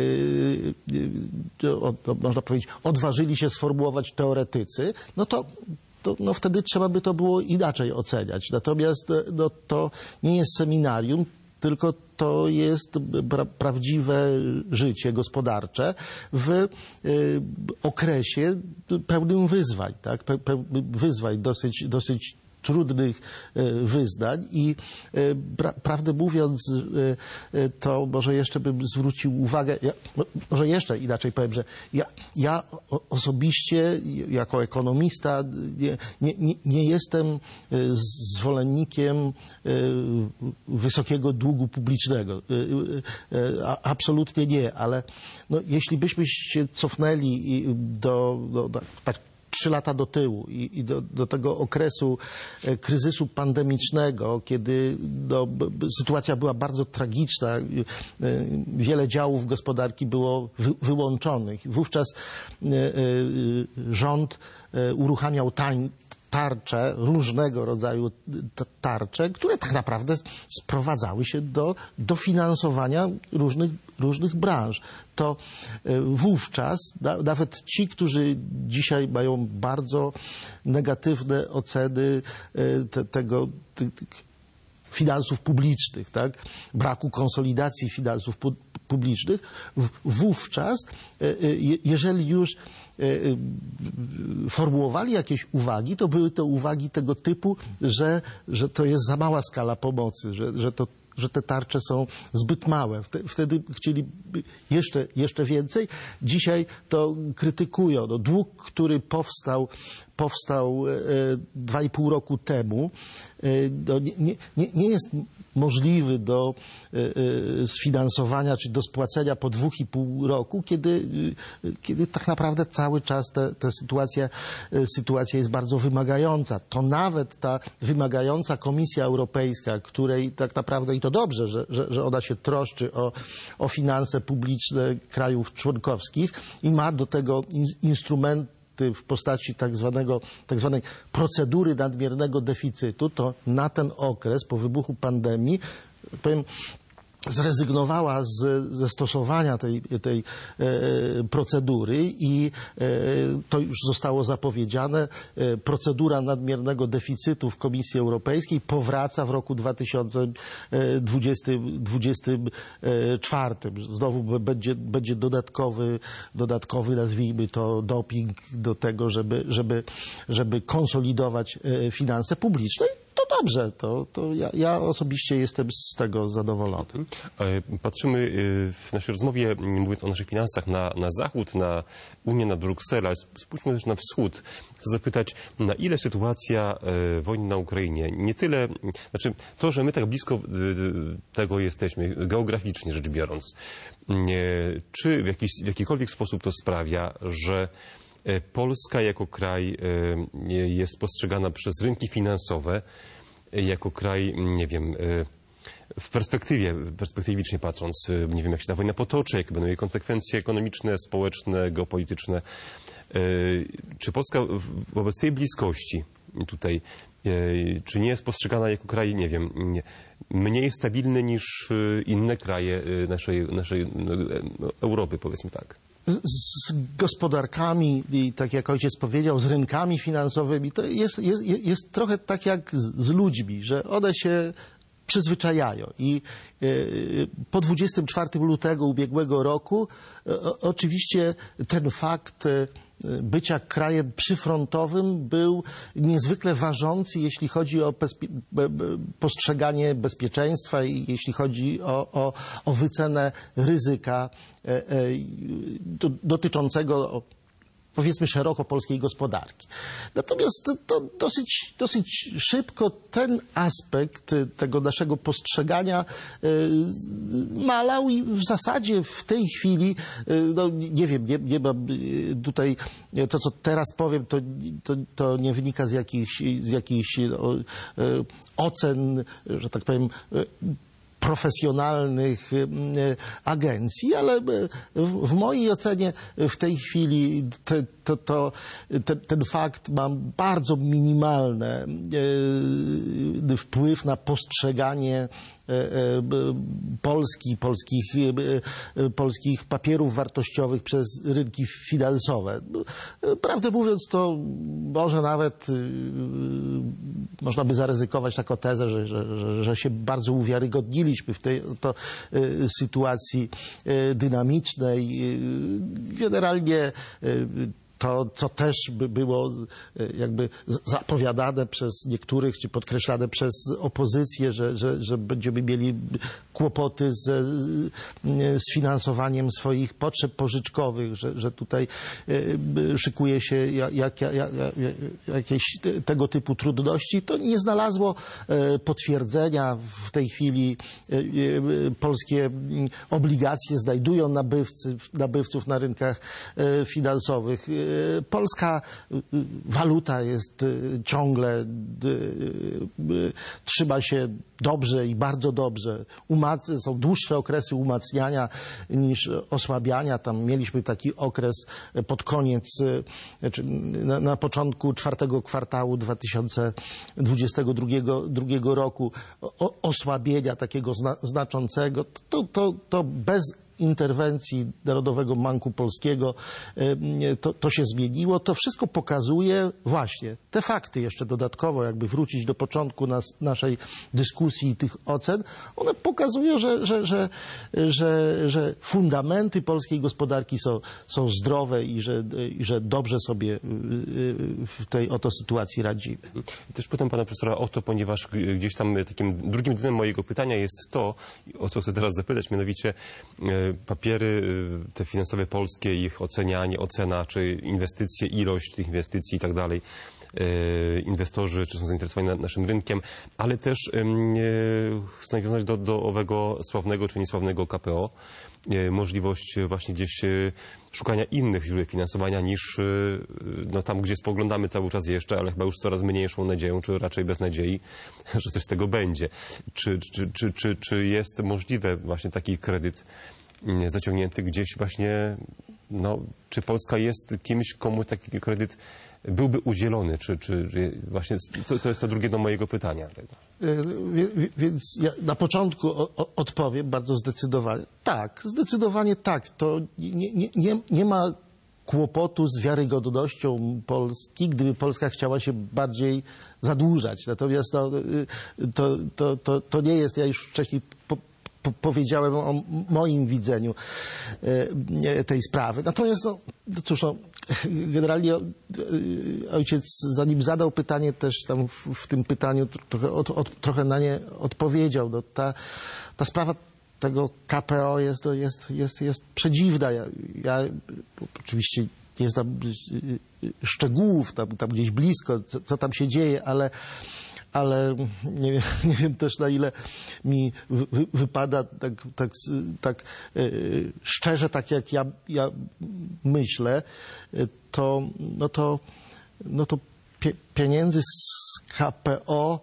[SPEAKER 2] y, o, można powiedzieć, odważyli się sformułować teoretycy, no to To, no wtedy trzeba by to było inaczej oceniać. Natomiast no, to nie jest seminarium, tylko to jest pra prawdziwe życie gospodarcze w y, okresie pełnym wyzwań, tak? Pe pe wyzwań dosyć, dosyć trudnych wyznań i pra prawdę mówiąc, to może jeszcze bym zwrócił uwagę, ja, może jeszcze inaczej powiem, że ja, ja osobiście jako ekonomista nie, nie, nie jestem zwolennikiem wysokiego długu publicznego. Absolutnie nie, ale no, jeśli byśmy się cofnęli do, do, do tak trzy lata do tyłu i, i do, do tego okresu e, kryzysu pandemicznego, kiedy no, b, b, sytuacja była bardzo tragiczna, e, wiele działów gospodarki było wy, wyłączonych. Wówczas e, e, rząd e, uruchamiał tań, tarcze, różnego rodzaju tarcze, które tak naprawdę sprowadzały się do dofinansowania różnych, różnych branż. To wówczas nawet ci, którzy dzisiaj mają bardzo negatywne oceny te, tego te, te, finansów publicznych, tak? Braku konsolidacji finansów pu publicznych, wówczas, jeżeli już formułowali jakieś uwagi, to były to uwagi tego typu, że, że to jest za mała skala pomocy, że, że to że te tarcze są zbyt małe. Wtedy chcieli jeszcze, jeszcze więcej. Dzisiaj to krytykują. No, dług, który powstał, powstał dwa i pół roku temu, no, nie, nie, nie jest możliwy do sfinansowania czy do spłacenia po dwóch i pół roku, kiedy, kiedy tak naprawdę cały czas ta, ta sytuacja, sytuacja jest bardzo wymagająca. To nawet ta wymagająca Komisja Europejska, której tak naprawdę, i to dobrze, że, że, że ona się troszczy o, o finanse publiczne krajów członkowskich i ma do tego in, instrument w postaci tak zwanego, tak zwanej procedury nadmiernego deficytu, to na ten okres po wybuchu pandemii, powiem, zrezygnowała z, ze stosowania tej, tej e, procedury i e, to już zostało zapowiedziane. E, procedura nadmiernego deficytu w Komisji Europejskiej powraca w roku dwa tysiące dwudziestym czwartym. Znowu będzie, będzie dodatkowy, dodatkowy, nazwijmy to, doping do tego, żeby, żeby, żeby konsolidować e, finanse publiczne. To dobrze, to, to ja, ja osobiście jestem z tego zadowolony.
[SPEAKER 1] Patrzymy w naszej rozmowie, mówiąc o naszych finansach, na, na zachód, na Unię, na Brukselę, ale spójrzmy też na wschód. Chcę zapytać, na ile sytuacja wojny na Ukrainie, nie tyle, znaczy to, że my tak blisko tego jesteśmy, geograficznie rzecz biorąc, czy w, jakiś, w jakikolwiek sposób to sprawia, że Polska jako kraj jest postrzegana przez rynki finansowe jako kraj, nie wiem, w perspektywie, perspektywicznie patrząc, nie wiem jak się ta wojna potoczy, jakie będą jej konsekwencje ekonomiczne, społeczne, geopolityczne. Czy Polska wobec tej bliskości tutaj, czy nie jest postrzegana jako kraj, nie wiem, mniej stabilny niż inne kraje naszej, naszej Europy, powiedzmy tak?
[SPEAKER 2] Z gospodarkami i tak jak ojciec powiedział, z rynkami finansowymi, to jest, jest, jest trochę tak jak z ludźmi, że one się przyzwyczajają. I po dwudziestego czwartego lutego ubiegłego roku oczywiście ten fakt bycia krajem przyfrontowym był niezwykle ważący, jeśli chodzi o postrzeganie bezpieczeństwa i jeśli chodzi o, o, o wycenę ryzyka dotyczącego, powiedzmy, szeroko polskiej gospodarki. Natomiast to, to dosyć, dosyć szybko ten aspekt tego naszego postrzegania y, malał i w zasadzie w tej chwili, y, no nie wiem, nie, nie mam tutaj, to co teraz powiem, to, to, to nie wynika z jakichś, z jakichś no, y, ocen, że tak powiem, y, profesjonalnych agencji, ale w, w mojej ocenie w tej chwili te, to, to, te, ten fakt ma bardzo minimalny e, wpływ na postrzeganie e, e, Polski, polskich, e, polskich papierów wartościowych przez rynki finansowe. Prawdę mówiąc, to może nawet e, można by zaryzykować taką tezę, że, że, że się bardzo uwiarygodniliśmy w tej to, e, sytuacji e, dynamicznej. Generalnie e, to, co też by było jakby zapowiadane przez niektórych, czy podkreślane przez opozycję, że, że, że będziemy mieli kłopoty z, z finansowaniem swoich potrzeb pożyczkowych, że, że tutaj szykuje się jak, jak, jak, jakieś tego typu trudności. To nie znalazło potwierdzenia. W tej chwili polskie obligacje znajdują nabywcy, nabywców na rynkach finansowych. Polska waluta jest ciągle, trzyma się dobrze i bardzo dobrze. Umac- są dłuższe okresy umacniania niż osłabiania. Tam mieliśmy taki okres pod koniec, znaczy na, na początku czwartego kwartału dwa tysiące dwudziestego drugiego roku o, osłabienia takiego zna, znaczącego. To, to, to bez interwencji Narodowego Banku Polskiego to, to się zmieniło. To wszystko pokazuje właśnie te fakty, jeszcze dodatkowo jakby wrócić do początku nas, naszej dyskusji i tych ocen. One pokazują, że, że, że, że, że fundamenty polskiej gospodarki są, są zdrowe i że, i że dobrze sobie w tej oto sytuacji radzimy.
[SPEAKER 1] Też pytam pana profesora o to, ponieważ gdzieś tam takim drugim dnem mojego pytania jest to, o co chcę teraz zapytać, mianowicie papiery te finansowe polskie, ich ocenianie, ocena, czy inwestycje, ilość tych inwestycji i tak dalej, inwestorzy, czy są zainteresowani na, naszym rynkiem, ale też chcę nawiązać do, do owego sławnego czy niesławnego K P O, możliwość właśnie gdzieś szukania innych źródeł finansowania niż no, tam, gdzie spoglądamy cały czas jeszcze, ale chyba już z coraz mniejszą nadzieją, czy raczej bez nadziei, że coś z tego będzie. Czy, czy, czy, czy, czy jest możliwe właśnie taki kredyt zaciągnięty gdzieś właśnie, no, czy Polska jest kimś, komu taki kredyt byłby udzielony, czy, czy właśnie, to, to jest to drugie do mojego pytania.
[SPEAKER 2] Więc ja na początku odpowiem bardzo zdecydowanie. Tak, zdecydowanie tak. To nie, nie, nie, nie ma kłopotu z wiarygodnością Polski, gdyby Polska chciała się bardziej zadłużać. Natomiast no, to, to, to, to nie jest, ja już wcześniej po, po, powiedziałem o moim widzeniu tej sprawy. Natomiast no, cóż, no, generalnie ojciec, zanim zadał pytanie, też tam w, w tym pytaniu trochę, od, od, trochę na nie odpowiedział. No, ta, ta sprawa tego K P O jest, jest, jest, jest przedziwna. Ja, ja oczywiście nie znam szczegółów tam, tam gdzieś blisko, co, co tam się dzieje, ale ale nie wiem, nie wiem też, na ile mi wy, wypada tak, tak, tak yy, szczerze, tak jak ja, ja myślę, to, no to, no to pie, pieniędzy z K P O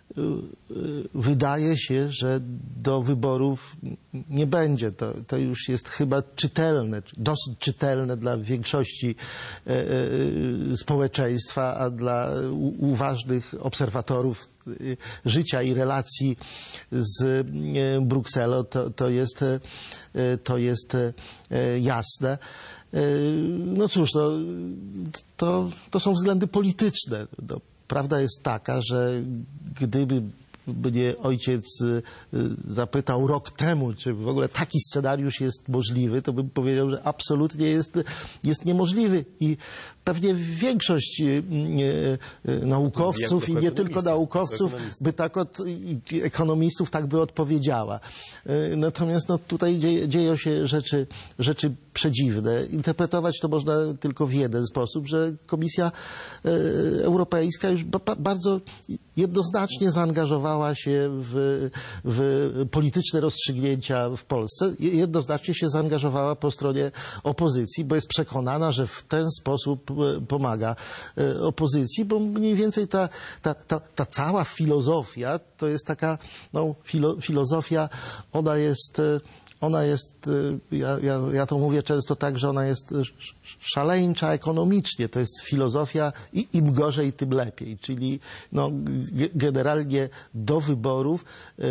[SPEAKER 2] wydaje się, że do wyborów nie będzie. To, to już jest chyba czytelne, dosyć czytelne dla większości e, e, społeczeństwa, a dla uważnych obserwatorów życia i relacji z e, Brukselą to, to, jest, e, to jest e, jasne. E, no cóż, no, to, to są względy polityczne. No, prawda jest taka, że gdyby mnie ojciec zapytał rok temu, czy w ogóle taki scenariusz jest możliwy, to bym powiedział, że absolutnie jest, jest niemożliwy. I pewnie większość naukowców i nie tylko naukowców by tak od, i ekonomistów tak by odpowiedziała. Natomiast no, tutaj dzieje, dzieją się rzeczy, rzeczy przedziwne. Interpretować to można tylko w jeden sposób, że Komisja Europejska już bardzo jednoznacznie zaangażowała się w, w polityczne rozstrzygnięcia w Polsce. Jednoznacznie się zaangażowała po stronie opozycji, bo jest przekonana, że w ten sposób pomaga opozycji, bo mniej więcej ta, ta, ta, ta cała filozofia to jest taka no, filo, filozofia, ona jest Ona jest, ja, ja, ja to mówię często tak, że ona jest szaleńcza ekonomicznie. To jest filozofia i im gorzej, tym lepiej. Czyli no, generalnie do wyborów y,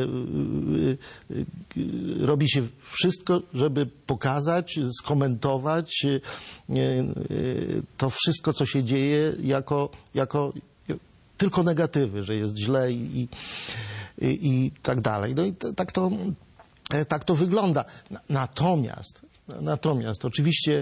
[SPEAKER 2] y, y, robi się wszystko, żeby pokazać, skomentować y, y, to wszystko, co się dzieje jako, jako tylko negatywy, że jest źle i, i, i tak dalej. No i t, tak to Tak to wygląda. Natomiast, natomiast oczywiście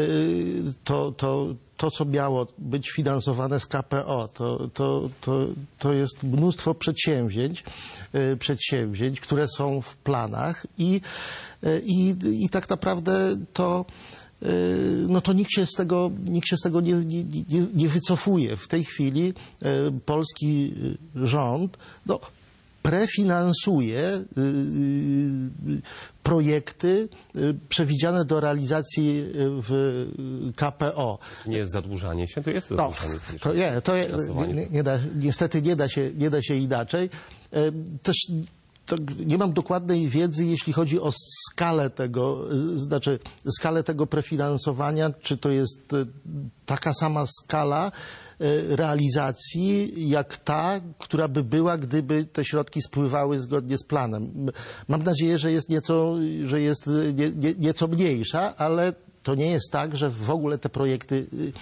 [SPEAKER 2] to, to, to, co miało być finansowane z K P O, to, to, to, to jest mnóstwo przedsięwzięć, przedsięwzięć, które są w planach i, i, i tak naprawdę to no to nikt się z tego, nikt się z tego nie, nie, nie, nie wycofuje. W tej chwili polski rząd no, prefinansuje projekty przewidziane do realizacji w K P O.
[SPEAKER 1] Nie jest zadłużanie się, to jest zadłużanie.
[SPEAKER 2] No, to nie, to nie, nie da, niestety nie da się, nie da się inaczej. Też to nie mam dokładnej wiedzy, jeśli chodzi o skalę tego, znaczy skalę tego prefinansowania, czy to jest taka sama skala realizacji jak ta, która by była, gdyby te środki spływały zgodnie z planem. Mam nadzieję, że jest nieco, że jest nie, nie, nieco mniejsza, ale to nie jest tak, że w ogóle te projekty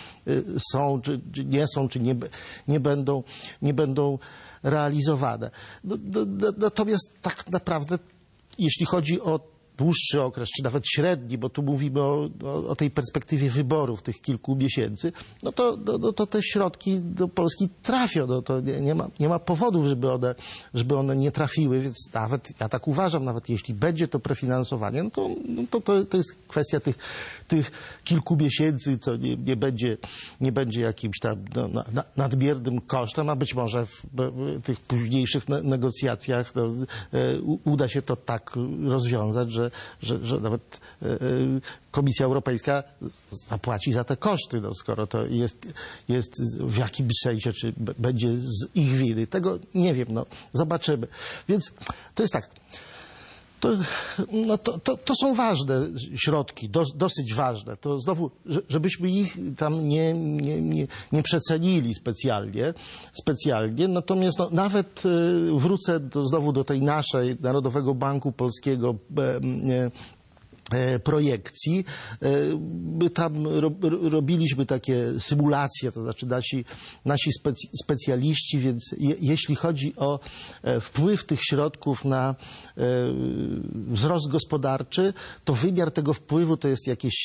[SPEAKER 2] są, czy, czy nie są, czy nie, nie, będą, nie będą realizowane. No, no, natomiast tak naprawdę, jeśli chodzi o dłuższy okres, czy nawet średni, bo tu mówimy o, o, o tej perspektywie wyborów tych kilku miesięcy, no to, no, no to te środki do Polski trafią. No to nie, nie, ma, nie ma powodów, żeby one, żeby one nie trafiły, więc nawet, ja tak uważam, nawet jeśli będzie to prefinansowanie, no to, no to, to, to jest kwestia tych, tych kilku miesięcy, co nie, nie, będzie, nie będzie jakimś tam no, na, nadmiernym kosztem, a być może w, w tych późniejszych ne, negocjacjach no, e, uda się to tak rozwiązać, że Że, że nawet e, Komisja Europejska zapłaci za te koszty, no, skoro to jest, jest w jakimś sensie, czy b- będzie z ich winy. Tego nie wiem, no, zobaczymy. Więc to jest tak. To, no to, to, to są ważne środki, dos, dosyć ważne. To znowu, żebyśmy ich tam nie, nie, nie, nie przecenili specjalnie, specjalnie. Natomiast no, nawet e, wrócę do, znowu do tej naszej Narodowego Banku Polskiego e, e, projekcji. My tam ro, robiliśmy takie symulacje, to znaczy nasi, nasi specy, specjaliści, więc je, jeśli chodzi o wpływ tych środków na e, wzrost gospodarczy, to wymiar tego wpływu to jest jakieś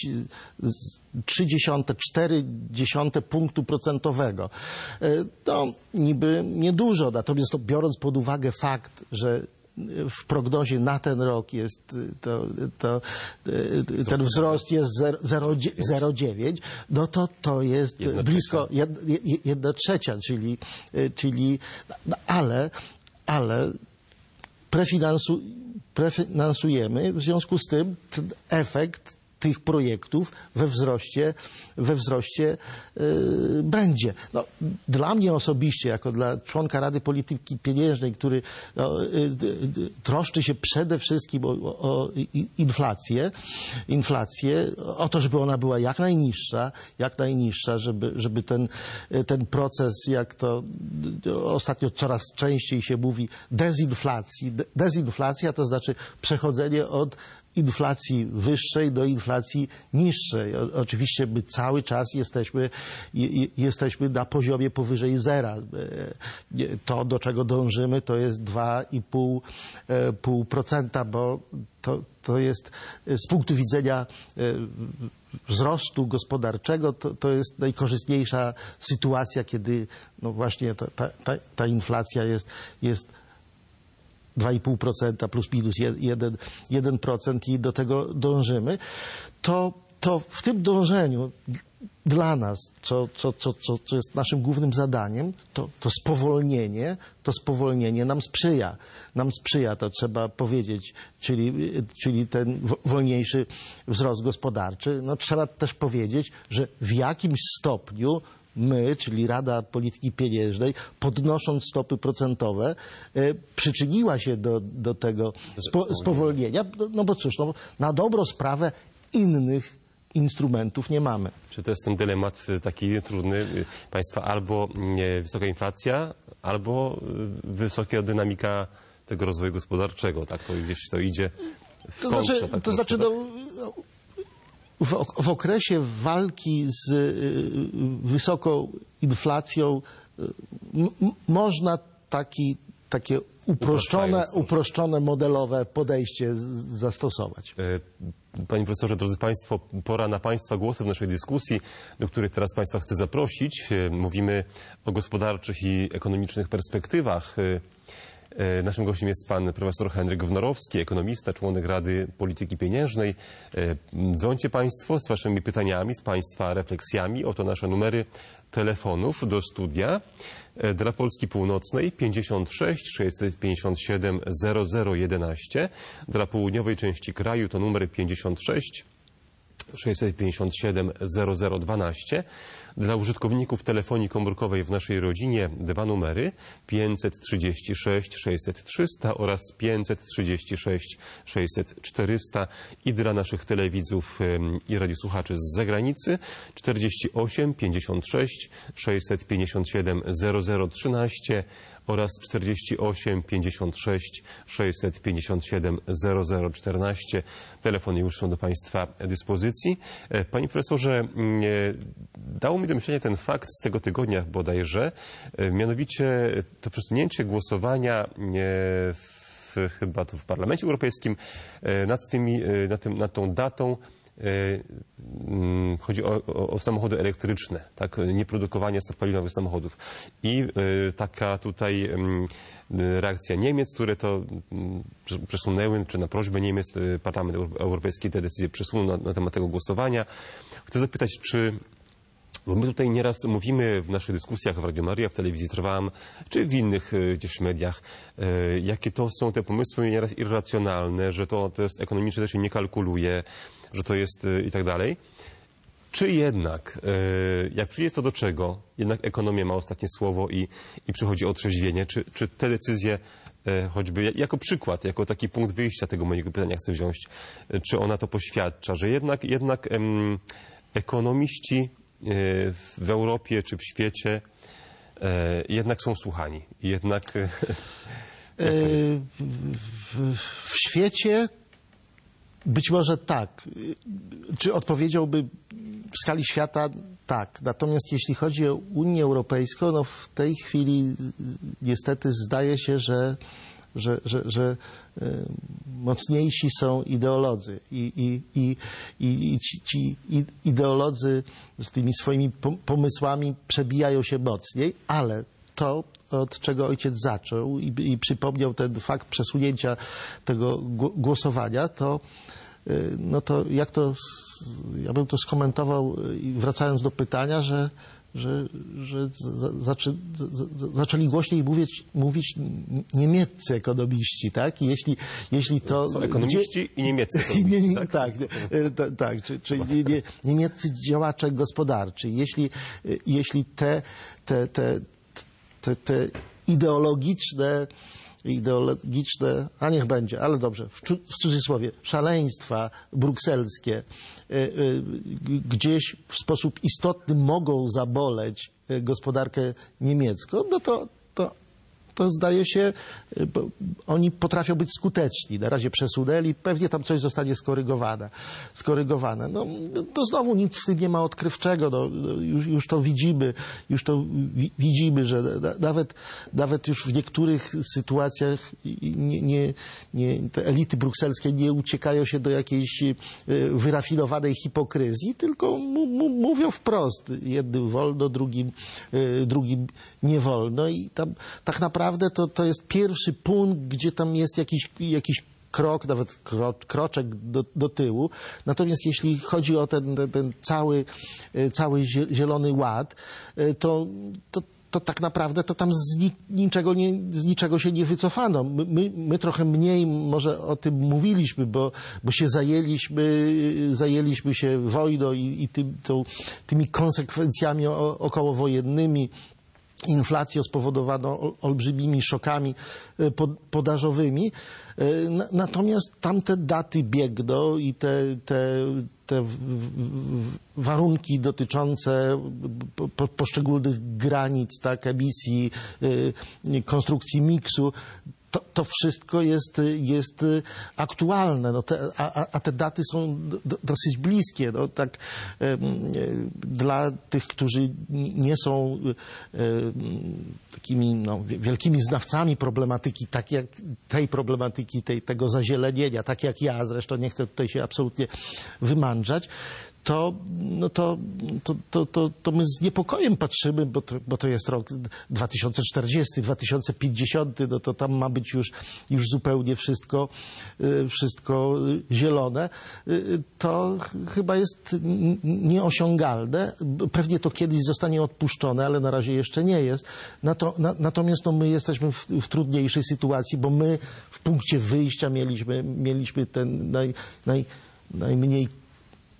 [SPEAKER 2] trzy dziesiąte, cztery dziesiąte punktu procentowego. To niby niedużo, natomiast to biorąc pod uwagę fakt, że w prognozie na ten rok jest to, to, ten wzrost jest zero przecinek dziewięć, no to to jest
[SPEAKER 1] jedna
[SPEAKER 2] blisko jedna trzecia, czyli, czyli no, ale, ale prefinansu, prefinansujemy, w związku z tym ten efekt tych projektów we wzroście, we wzroście yy, będzie. No, dla mnie osobiście, jako dla członka Rady Polityki Pieniężnej, który no, yy, yy, troszczy się przede wszystkim o, o inflację, inflację, o to, żeby ona była jak najniższa, jak najniższa, żeby, żeby ten, ten proces, jak to ostatnio coraz częściej się mówi, dezinflacji. Dezinflacja to znaczy przechodzenie od inflacji wyższej do inflacji niższej. O, oczywiście my cały czas jesteśmy, je, jesteśmy na poziomie powyżej zera. To, do czego dążymy, to jest dwa i pół procent, bo to, to jest z punktu widzenia wzrostu gospodarczego, to, to jest najkorzystniejsza sytuacja, kiedy no właśnie ta, ta, ta, ta inflacja jest, jest dwa i pół procent plus minus jeden procent i do tego dążymy, to, to w tym dążeniu dla nas, co, co, co, co, co jest naszym głównym zadaniem, to, to spowolnienie, to spowolnienie nam sprzyja. Nam sprzyja, to trzeba powiedzieć, czyli, czyli ten wolniejszy wzrost gospodarczy. No, trzeba też powiedzieć, że w jakimś stopniu my, czyli Rada Polityki Pieniężnej, podnosząc stopy procentowe, e, przyczyniła się do, do tego spo, spowolnienia. No bo cóż, no, na dobrą sprawę innych instrumentów nie mamy.
[SPEAKER 1] Czy to jest ten dylemat taki trudny państwa? Albo wysoka inflacja, albo wysoka dynamika tego rozwoju gospodarczego. Tak to gdzieś to idzie w
[SPEAKER 2] To
[SPEAKER 1] kontrze,
[SPEAKER 2] znaczy,
[SPEAKER 1] tak
[SPEAKER 2] to znaczy no, w, w okresie walki z y, wysoką inflacją y, m, można taki, takie uproszczone, uproszczone modelowe podejście z, zastosować.
[SPEAKER 1] Panie profesorze, drodzy państwo, pora na państwa głosy w naszej dyskusji, do których teraz państwa chcę zaprosić. Mówimy o gospodarczych i ekonomicznych perspektywach. Naszym gościem jest pan profesor Henryk Wnorowski, ekonomista, członek Rady Polityki Pieniężnej. Dzwońcie państwo z waszymi pytaniami, z państwa refleksjami. Oto nasze numery telefonów do studia. Dla Polski Północnej pięćdziesiąt sześć sześćset pięćdziesiąt siedem zero zero jedenaście. Dla południowej części kraju to numer pięćdziesiąt sześć sześćset pięćdziesiąt siedem zero zero dwanaście. Dla użytkowników telefonii komórkowej w naszej rodzinie dwa numery pięćset trzydzieści sześć sześćset trzysta oraz pięćset trzydzieści sześć sześćset czterysta i dla naszych telewidzów em, i radiosłuchaczy z zagranicy czterdzieści osiem pięćdziesiąt sześć sześćset pięćdziesiąt siedem zero zero trzynaście oraz czterdzieści osiem pięćdziesiąt sześć sześćset pięćdziesiąt siedem zero zero czternaście. Telefony już są do Państwa dyspozycji. E, Panie profesorze, mm, e, dało mi do myślenia ten fakt z tego tygodnia bodajże, e, mianowicie to przesunięcie głosowania e, w, chyba tu w Parlamencie Europejskim e, nad, tymi, e, nad, tym, nad tą datą. Chodzi o, o, o samochody elektryczne, tak, nieprodukowanie spalinowych samochodów. I y, taka tutaj y, reakcja Niemiec, które to y, przesunęły, czy na prośbę Niemiec y, Parlament Europejski te decyzje przesunął na, na temat tego głosowania. Chcę zapytać, czy bo my tutaj nieraz mówimy w naszych dyskusjach w Radio Maria, w telewizji Trwam, czy w innych y, gdzieś mediach, y, jakie to są te pomysły nieraz irracjonalne, że to, to jest ekonomiczne, to się nie kalkuluje, że to jest y, i tak dalej. Czy jednak, y, jak przyjdzie to do czego, jednak ekonomia ma ostatnie słowo i, i przychodzi otrzeźwienie, czy, czy te decyzje, y, choćby jako przykład, jako taki punkt wyjścia tego mojego pytania chcę wziąć, y, czy ona to poświadcza, że jednak, jednak ym, ekonomiści w Europie czy w świecie jednak są słuchani. Jednak
[SPEAKER 2] w, w, w świecie być może tak. Czy odpowiedziałby w skali świata tak. Natomiast jeśli chodzi o Unię Europejską, no w tej chwili niestety zdaje się, że że, że, że y, mocniejsi są ideolodzy i, i, i, i, i ci, ci ideolodzy z tymi swoimi pomysłami przebijają się mocniej, ale to, od czego ojciec zaczął i, i przypomniał ten fakt przesunięcia tego głosowania, to y, no to jak to, ja bym to skomentował, y, wracając do pytania, że że, że zaczę, zaczęli głośniej mówić, mówić niemieccy ekonomiści, tak? I jeśli, jeśli to...
[SPEAKER 1] Są ekonomiści gdzie, i niemieccy ekonomiści,
[SPEAKER 2] nie,
[SPEAKER 1] tak?
[SPEAKER 2] Tak, tak, tak czy, czyli nie, nie, niemieccy działacze gospodarczy. Jeśli, jeśli te, te, te, te, te ideologiczne ideologiczne, a niech będzie, ale dobrze, w, w cudzysłowie, szaleństwa brukselskie y, y, gdzieś w sposób istotny mogą zaboleć y, gospodarkę niemiecką, no to, to, to zdaje się, y, bo oni potrafią być skuteczni. Na razie przesunęli, pewnie tam coś zostanie skorygowane. skorygowane. No, to znowu nic w tym nie ma odkrywczego. No, już, już to widzimy, już to wi widzimy, że na, nawet, nawet już w niektórych sytuacjach nie, nie, nie, te elity brukselskie nie uciekają się do jakiejś y, wyrafinowanej hipokryzji, tylko mówią wprost. Jednym wolno, drugim, y, drugim nie wolno. I tam tak naprawdę to, to jest pierwszy punkt, gdzie tam jest jakiś, jakiś krok, nawet kro, kroczek do, do tyłu. Natomiast jeśli chodzi o ten, ten, ten cały, cały zielony ład, to, to, to tak naprawdę to tam z niczego, nie, z niczego się nie wycofano. My, my, my trochę mniej może o tym mówiliśmy, bo, bo się zajęliśmy, zajęliśmy się wojną i, i tym, tą, tymi konsekwencjami o, okołowojennymi. Inflacją spowodowaną olbrzymimi szokami podażowymi. Natomiast tamte daty biegną i te, te, te warunki dotyczące poszczególnych granic, tak, emisji, konstrukcji miksu, To, to wszystko jest, jest aktualne, no te, a, a te daty są do, dosyć bliskie. No, tak, e, dla tych, którzy nie są e, takimi no, wielkimi znawcami problematyki, tak jak tej problematyki, tej, tego zazielenienia, tak jak ja, zresztą nie chcę tutaj się absolutnie wymądrzać, to, no to, to, to, to, to my z niepokojem patrzymy, bo to, bo to jest rok dwa tysiące czterdziesty, dwa tysiące pięćdziesiąty, no to tam ma być już, już zupełnie wszystko, wszystko zielone. To chyba jest nieosiągalne. Pewnie to kiedyś zostanie odpuszczone, ale na razie jeszcze nie jest. Nato, na, natomiast no, my jesteśmy w, w trudniejszej sytuacji, bo my w punkcie wyjścia mieliśmy, mieliśmy ten naj, naj, najmniej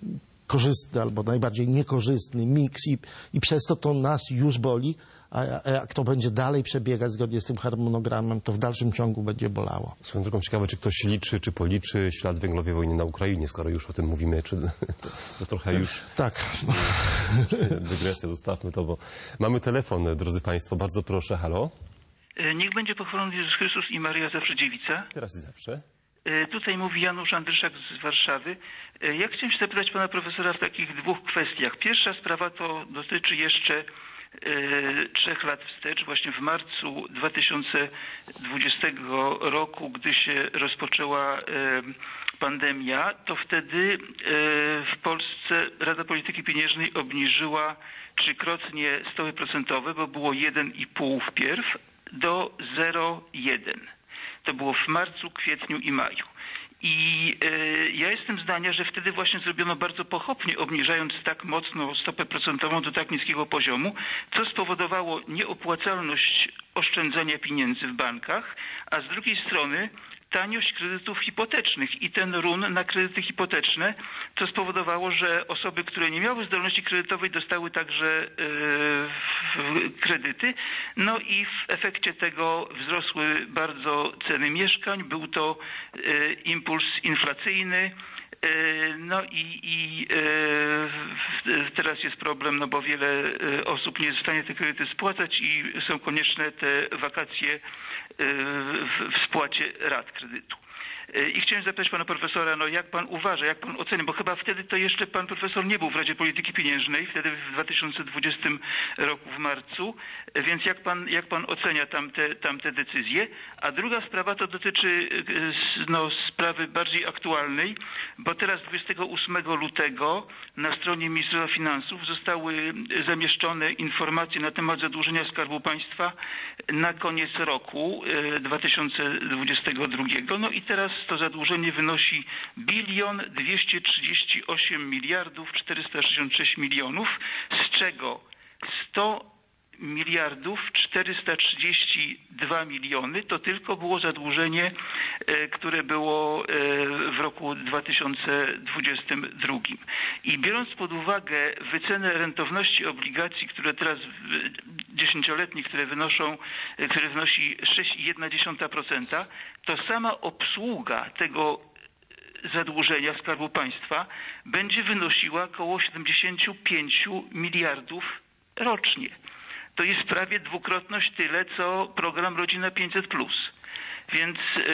[SPEAKER 2] korzystny albo najbardziej niekorzystny miks i, i przez to to nas już boli, a jak to będzie dalej przebiegać zgodnie z tym harmonogramem, to w dalszym ciągu będzie bolało.
[SPEAKER 1] Swoją drogą ciekawe, czy ktoś liczy, czy policzy ślad węglowej wojny na Ukrainie, skoro już o tym mówimy, czy to, to trochę już...
[SPEAKER 2] Tak.
[SPEAKER 1] Dygresję, zostawmy to, bo mamy telefon, drodzy Państwo, bardzo proszę, halo?
[SPEAKER 3] Niech będzie pochwalony Jezus Chrystus i Maryja zawsze dziewica.
[SPEAKER 1] Teraz i zawsze.
[SPEAKER 3] Tutaj mówi Janusz Andryszak z Warszawy. Ja chciałem się zapytać pana profesora w takich dwóch kwestiach. Pierwsza sprawa to dotyczy jeszcze trzech lat wstecz, właśnie w marcu dwa tysiące dwudziestego roku, gdy się rozpoczęła pandemia, to wtedy w Polsce Rada Polityki Pieniężnej obniżyła trzykrotnie stopy procentowe, bo było jeden i pół wpierw, do zero przecinek jeden. To było w marcu, kwietniu i maju. I y, ja jestem zdania, że wtedy właśnie zrobiono bardzo pochopnie, obniżając tak mocno stopę procentową do tak niskiego poziomu, co spowodowało nieopłacalność oszczędzania pieniędzy w bankach, a z drugiej strony taniość kredytów hipotecznych i ten run na kredyty hipoteczne, co spowodowało, że osoby, które nie miały zdolności kredytowej, dostały także yy, kredyty. No i w efekcie tego wzrosły bardzo ceny mieszkań. Był to yy, impuls inflacyjny. No i, i teraz jest problem, no bo wiele osób nie jest w stanie te kredyty spłacać i są konieczne te wakacje w spłacie rat kredytu. I chciałem zapytać pana profesora, no jak pan uważa, jak pan ocenia, bo chyba wtedy to jeszcze pan profesor nie był w Radzie Polityki Pieniężnej, wtedy w dwa tysiące dwudziestym roku w marcu, więc jak pan, jak pan ocenia tamte, tamte decyzje? A druga sprawa to dotyczy no, sprawy bardziej aktualnej, bo teraz dwudziestego ósmego lutego na stronie Ministerstwa Finansów zostały zamieszczone informacje na temat zadłużenia Skarbu Państwa na koniec roku dwa tysiące dwudziestego drugiego. No i teraz to zadłużenie wynosi bilion dwieście trzydzieści osiem miliardów czterysta sześćdziesiąt sześć milionów, z czego sto miliardów czterysta trzydzieści dwa miliony to tylko było zadłużenie, które było w roku dwa tysiące dwudziestym drugim. I biorąc pod uwagę wycenę rentowności obligacji, które teraz dziesięcioletnich, które wynoszą, które wynosi sześć przecinek jeden procent, to sama obsługa tego zadłużenia Skarbu Państwa będzie wynosiła około siedemdziesiąt pięć miliardów rocznie. To jest prawie dwukrotność tyle, co program Rodzina pięćset plus. Więc yy,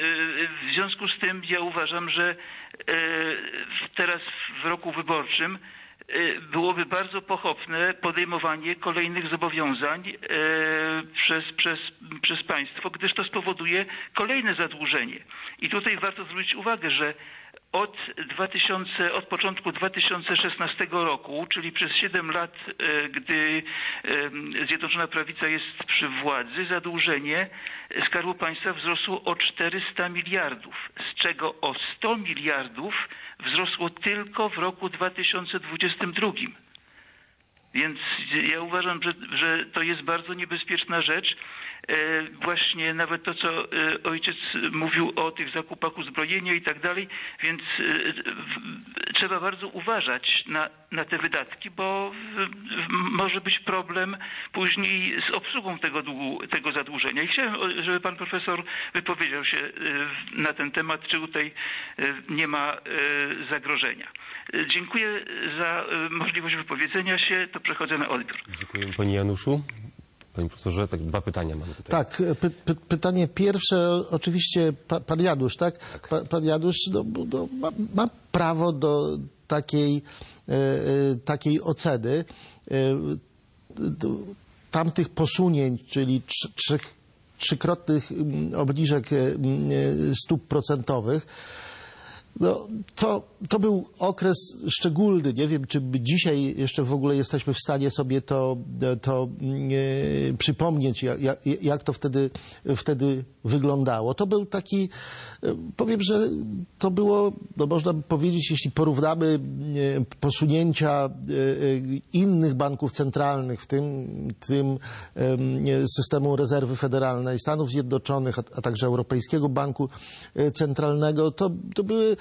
[SPEAKER 3] w związku z tym ja uważam, że yy, teraz w roku wyborczym yy, byłoby bardzo pochopne podejmowanie kolejnych zobowiązań yy, przez, przez, przez państwo, gdyż to spowoduje kolejne zadłużenie. I tutaj warto zwrócić uwagę, że Od, dwa tysiące, od początku dwa tysiące szesnastego roku, czyli przez siedem lat, gdy Zjednoczona Prawica jest przy władzy, zadłużenie Skarbu Państwa wzrosło o czterysta miliardów, z czego o sto miliardów wzrosło tylko w roku dwa tysiące dwudziestym drugim. Więc ja uważam, że, że to jest bardzo niebezpieczna rzecz. Właśnie nawet to, co ojciec mówił o tych zakupach uzbrojenia i tak dalej, więc trzeba bardzo uważać na, na te wydatki, bo może być problem później z obsługą tego długu, tego zadłużenia. I chciałem, żeby pan profesor wypowiedział się na ten temat, czy tutaj nie ma zagrożenia. Dziękuję za możliwość wypowiedzenia się, to przechodzę na odbiór.
[SPEAKER 1] Dziękuję panie Januszu. Panie profesorze, tak dwa pytania mamy tutaj.
[SPEAKER 2] Tak, py, py, pytanie pierwsze, oczywiście pa, pan Janusz, tak?
[SPEAKER 1] tak.
[SPEAKER 2] Pa, pan Janusz no, no, ma, ma prawo do takiej, e, takiej oceny e, do tamtych posunięć, czyli trzy, trzech, trzykrotnych obniżek stóp procentowych. No, to, to był okres szczególny. Nie wiem, czy dzisiaj jeszcze w ogóle jesteśmy w stanie sobie to, to e, przypomnieć, jak, jak to wtedy, wtedy wyglądało. To był taki, powiem, że to było, no można by powiedzieć, jeśli porównamy e, posunięcia e, innych banków centralnych, w tym, tym e, systemu rezerwy federalnej Stanów Zjednoczonych, a, a także Europejskiego Banku Centralnego, to, to były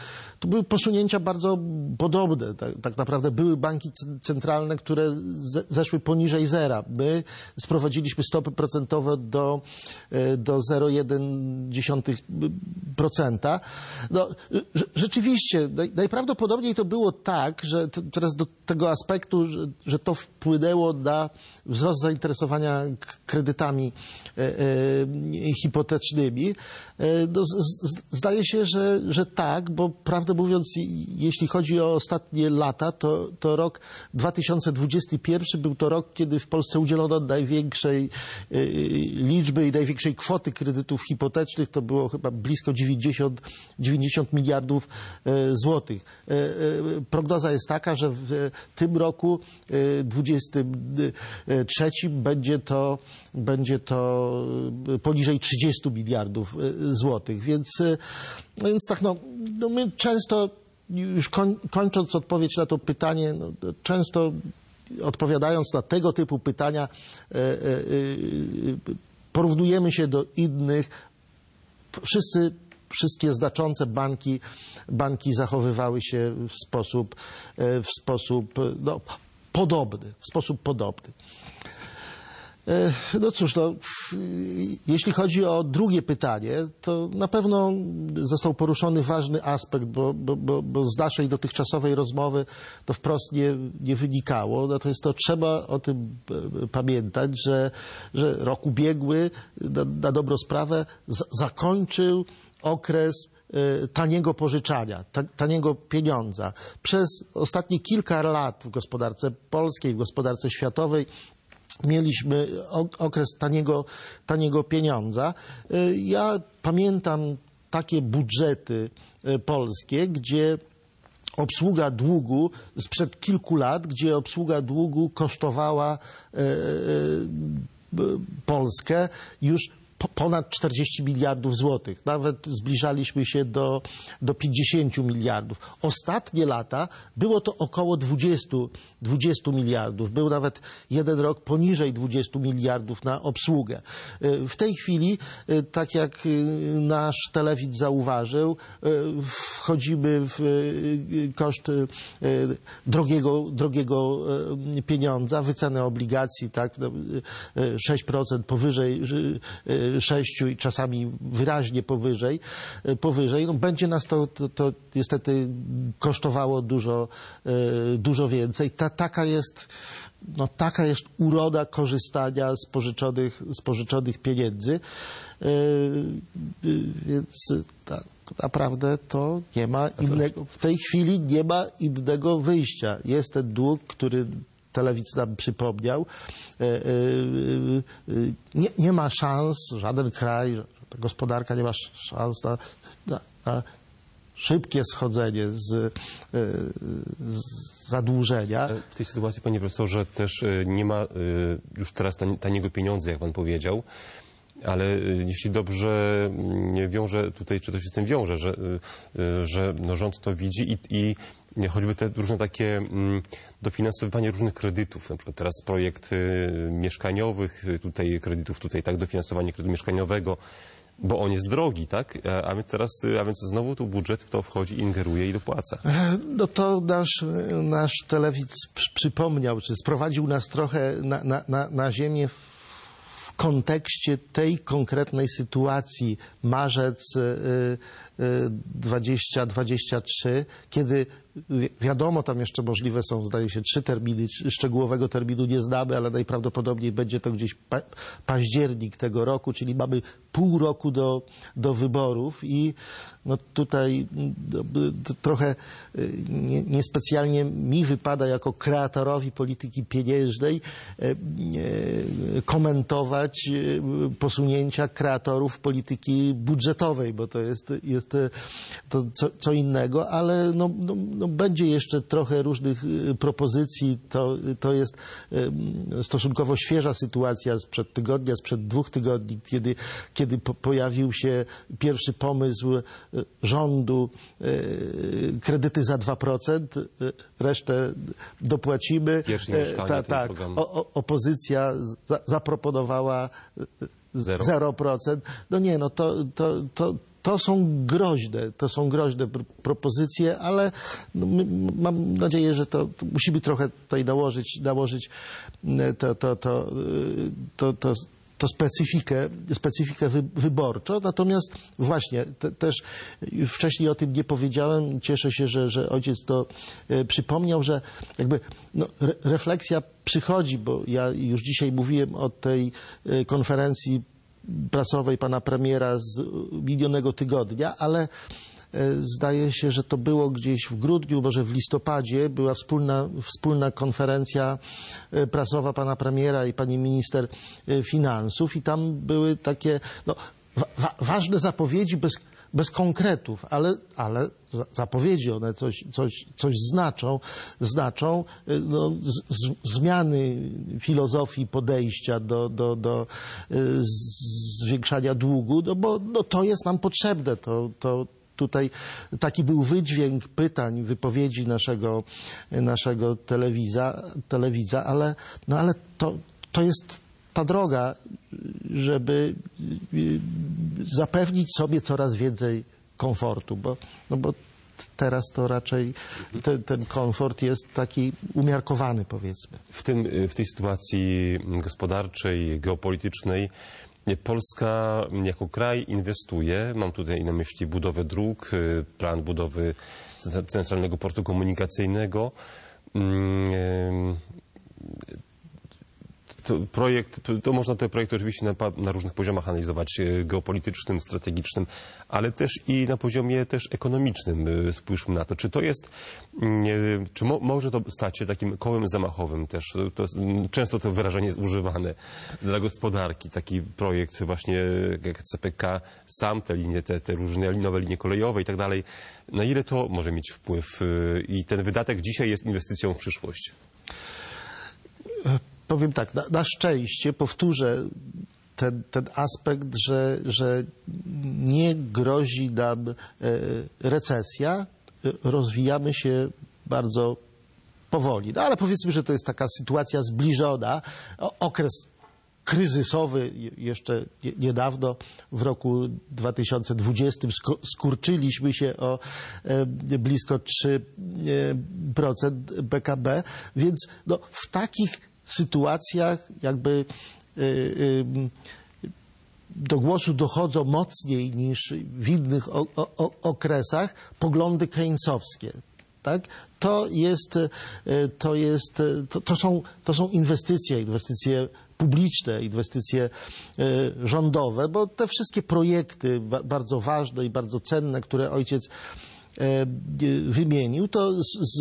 [SPEAKER 2] to były posunięcia bardzo podobne. Tak, tak naprawdę były banki centralne, które zeszły poniżej zera. My sprowadziliśmy stopy procentowe do, do zero przecinek jeden procent. No, rzeczywiście, najprawdopodobniej to było tak, że teraz do tego aspektu, że, że to wpłynęło na wzrost zainteresowania kredytami e, e, hipotecznymi. E, no, z, z, zdaje się, że, że tak, bo prawdę mówiąc, jeśli chodzi o ostatnie lata, to, to rok dwa tysiące dwudziesty pierwszy był to rok, kiedy w Polsce udzielono największej e, liczby i największej kwoty kredytów hipotecznych. To było chyba blisko dziewięćdziesiąt, dziewięćdziesiąt miliardów e, złotych. E, e, prognoza jest taka, że w tym roku e, dwudziestym trzecim będzie to, będzie to poniżej trzydziestu miliardów złotych. Więc, więc tak, no, no my często, już koń, kończąc odpowiedź na to pytanie, no, często odpowiadając na tego typu pytania, e, e, e, porównujemy się do innych. Wszyscy, wszystkie znaczące banki, banki zachowywały się w sposób, w sposób no, podobny, w sposób podobny. No cóż, no, jeśli chodzi o drugie pytanie, to na pewno został poruszony ważny aspekt, bo, bo, bo, bo z naszej dotychczasowej rozmowy to wprost nie, nie wynikało. Natomiast to trzeba o tym pamiętać, że, że rok ubiegły na, na dobrą sprawę z, zakończył okres taniego pożyczania, taniego pieniądza. Przez ostatnie kilka lat w gospodarce polskiej, w gospodarce światowej mieliśmy okres taniego, taniego pieniądza. Ja pamiętam takie budżety polskie, gdzie obsługa długu sprzed kilku lat, gdzie obsługa długu kosztowała Polskę już ponad czterdzieści miliardów złotych. Nawet zbliżaliśmy się do, do pięćdziesięciu miliardów. Ostatnie lata było to około dwudziestu miliardów. Był nawet jeden rok poniżej dwudziestu miliardów na obsługę. W tej chwili, tak jak nasz telewidz zauważył, wchodzimy w koszt drogiego, drogiego pieniądza, wycenę obligacji, tak, sześć procent powyżej sześciu i czasami wyraźnie powyżej, powyżej. No, będzie nas to, to, to niestety kosztowało dużo, dużo więcej. Ta, taka jest, no, taka jest uroda korzystania z pożyczonych, z pożyczonych pieniędzy. Więc tak naprawdę to nie ma innego, w tej chwili nie ma innego wyjścia. Jest ten dług, który telewidz nam przypomniał. Nie, nie ma szans, żaden kraj, gospodarka nie ma szans na, na, na szybkie schodzenie z, z zadłużenia.
[SPEAKER 1] W tej sytuacji, panie profesorze, też nie ma już teraz taniego pieniądza, jak pan powiedział. Ale jeśli dobrze wiąże tutaj, czy to się z tym wiąże, że, że no rząd to widzi i, i choćby te różne takie dofinansowywanie różnych kredytów, na przykład teraz projekt mieszkaniowych, tutaj kredytów, tutaj tak, dofinansowanie kredytu mieszkaniowego, bo on jest drogi, tak? A my teraz, a więc znowu tu budżet w to wchodzi, ingeruje i dopłaca.
[SPEAKER 2] No to nasz, nasz telewidz przypomniał, czy sprowadził nas trochę na, na, na, na ziemię w kontekście tej konkretnej sytuacji marzec dwudziesty dwudziesty trzeci, kiedy wiadomo, tam jeszcze możliwe są, zdaje się, trzy terminy, szczegółowego terminu nie znamy, ale najprawdopodobniej będzie to gdzieś pa październik tego roku, czyli mamy pół roku do, do wyborów i no tutaj no, trochę nie, niespecjalnie mi wypada jako kreatorowi polityki pieniężnej e, e, komentować posunięcia kreatorów polityki budżetowej, bo to jest, jest to co, co innego, ale no, no, no będzie jeszcze trochę różnych propozycji. To, to jest stosunkowo świeża sytuacja sprzed tygodnia, sprzed dwóch tygodni, kiedy, kiedy po, pojawił się pierwszy pomysł rządu, kredyty za dwa procent, resztę dopłacimy. Ta, tak, o, opozycja za, zaproponowała zero procent. No nie, no to, to, to to są groźne, to są groźne pr propozycje, ale no, my, mam nadzieję, że to, to musimy trochę tutaj nałożyć, nałożyć to, to, to, to, to to specyfikę, specyfikę wy, wyborczą. Natomiast właśnie te, też już wcześniej o tym nie powiedziałem. Cieszę się, że, że ojciec to e, przypomniał, że jakby no, re, refleksja przychodzi, bo ja już dzisiaj mówiłem o tej e, konferencji prasowej pana premiera z minionego tygodnia, ale zdaje się, że to było gdzieś w grudniu, może w listopadzie, była wspólna, wspólna konferencja prasowa pana premiera i pani minister finansów i tam były takie no, wa ważne zapowiedzi bez, bez konkretów, ale, ale zapowiedzi, one coś, coś, coś znaczą, znaczą no, z, z, zmiany filozofii podejścia do, do, do zwiększania długu, no bo no, to jest nam potrzebne, to, to tutaj taki był wydźwięk pytań, wypowiedzi naszego, naszego telewidza, telewidza ale, no ale to, to jest ta droga, żeby zapewnić sobie coraz więcej komfortu, bo, no bo teraz to raczej te, ten komfort jest taki umiarkowany, powiedzmy.
[SPEAKER 1] W, tym, w tej sytuacji gospodarczej, geopolitycznej Polska jako kraj inwestuje, mam tutaj na myśli budowę dróg, plan budowy Centralnego Portu Komunikacyjnego. To projekt, to można te projekty oczywiście na, na różnych poziomach analizować, geopolitycznym, strategicznym, ale też i na poziomie też ekonomicznym. Spójrzmy na to, czy to jest, czy mo, może to stać się takim kołem zamachowym też. To, często to wyrażenie jest używane dla gospodarki. Taki projekt właśnie jak C P K, sam te linie, te, te różne nowe linie kolejowe i tak dalej. Na ile to może mieć wpływ? I ten wydatek dzisiaj jest inwestycją w przyszłość.
[SPEAKER 2] Powiem tak, na, na szczęście powtórzę ten, ten aspekt, że, że nie grozi nam e, recesja, rozwijamy się bardzo powoli. No ale powiedzmy, że to jest taka sytuacja zbliżona, o, okres kryzysowy jeszcze niedawno, w roku dwa tysiące dwudziestym skurczyliśmy się o e, blisko trzy procent P K B, więc no, w takich sytuacjach jakby y, y, do głosu dochodzą mocniej niż w innych o, o, okresach poglądy keynesowskie. Tak? To jest, to jest, to, to są, to są inwestycje, inwestycje publiczne, inwestycje rządowe, bo te wszystkie projekty bardzo ważne i bardzo cenne, które ojciec wymienił, to z, z,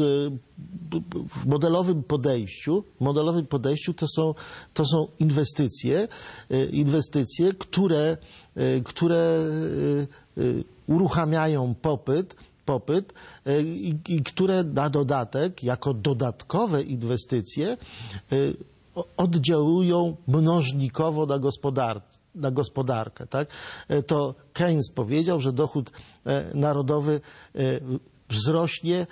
[SPEAKER 2] w modelowym podejściu, w modelowym podejściu to są, to są inwestycje, inwestycje, które, które uruchamiają popyt, popyt i, i które na dodatek, jako dodatkowe inwestycje oddziałują mnożnikowo na gospodarkę. na gospodarkę, tak? To Keynes powiedział, że dochód narodowy wzrośnie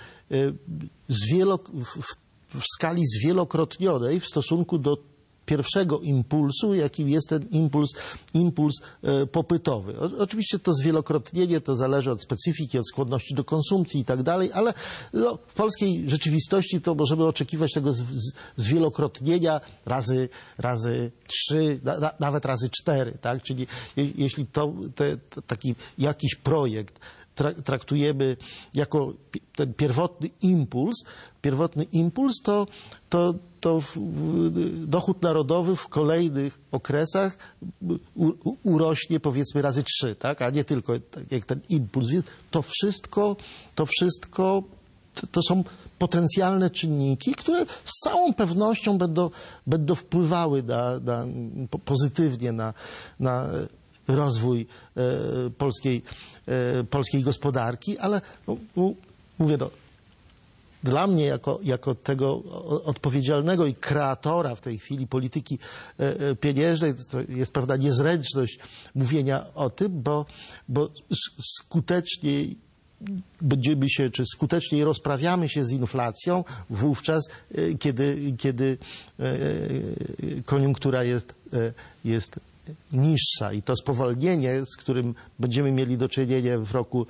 [SPEAKER 2] z wielo, w, w skali zwielokrotnionej w stosunku do pierwszego impulsu, jakim jest ten impuls, impuls e, popytowy. O, oczywiście to zwielokrotnienie to zależy od specyfiki, od skłonności do konsumpcji i tak dalej, ale no, w polskiej rzeczywistości to możemy oczekiwać tego z, z, zwielokrotnienia razy, razy trzy, na, na, nawet razy cztery, tak? Czyli je, jeśli to, te, to taki jakiś projekt traktujemy jako ten pierwotny impuls, pierwotny impuls, to, to, to dochód narodowy w kolejnych okresach u, u, urośnie powiedzmy razy trzy, tak? A nie tylko tak jak ten impuls. To wszystko, to wszystko to są potencjalne czynniki, które z całą pewnością będą, będą wpływały na, na, pozytywnie na, na rozwój e, polskiej, e, polskiej gospodarki, ale no, mówię, no, dla mnie jako, jako tego odpowiedzialnego i kreatora w tej chwili polityki e, pieniężnej to jest pewna niezręczność mówienia o tym, bo, bo skuteczniej będziemy się, czy skuteczniej rozprawiamy się z inflacją wówczas, kiedy, kiedy koniunktura jest, jest niższa i to spowolnienie, z którym będziemy mieli do czynienia w roku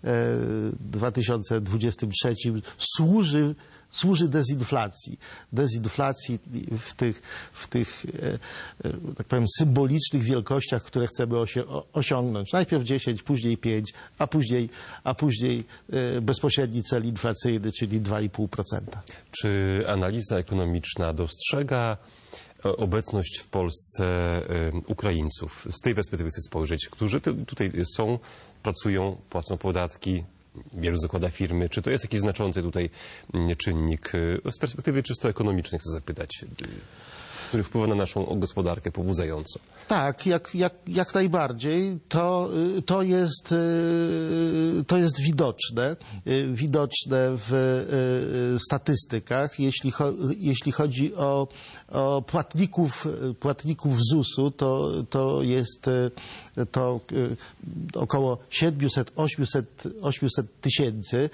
[SPEAKER 2] dwa tysiące dwudziestym trzecim służy służy dezinflacji. Dezinflacji w tych, w tych tak powiem, symbolicznych wielkościach, które chcemy osiągnąć. Najpierw dziesięć, później pięć, a później, a później bezpośredni cel inflacyjny, czyli dwa i pół procent.
[SPEAKER 1] Czy analiza ekonomiczna dostrzega obecność w Polsce Ukraińców? Z tej perspektywy chcę spojrzeć, którzy tutaj są, pracują, płacą podatki, wielu zakłada firmy. Czy to jest jakiś znaczący tutaj czynnik? Z perspektywy czysto ekonomicznej chcę zapytać, który wpływa na naszą gospodarkę pobudzająco.
[SPEAKER 2] Tak, jak, jak, jak najbardziej. To, to, jest, to jest widoczne. Widoczne w statystykach. Jeśli, cho, jeśli chodzi o, o płatników, płatników zusu, to, to jest to około siedemset do ośmiuset tysięcy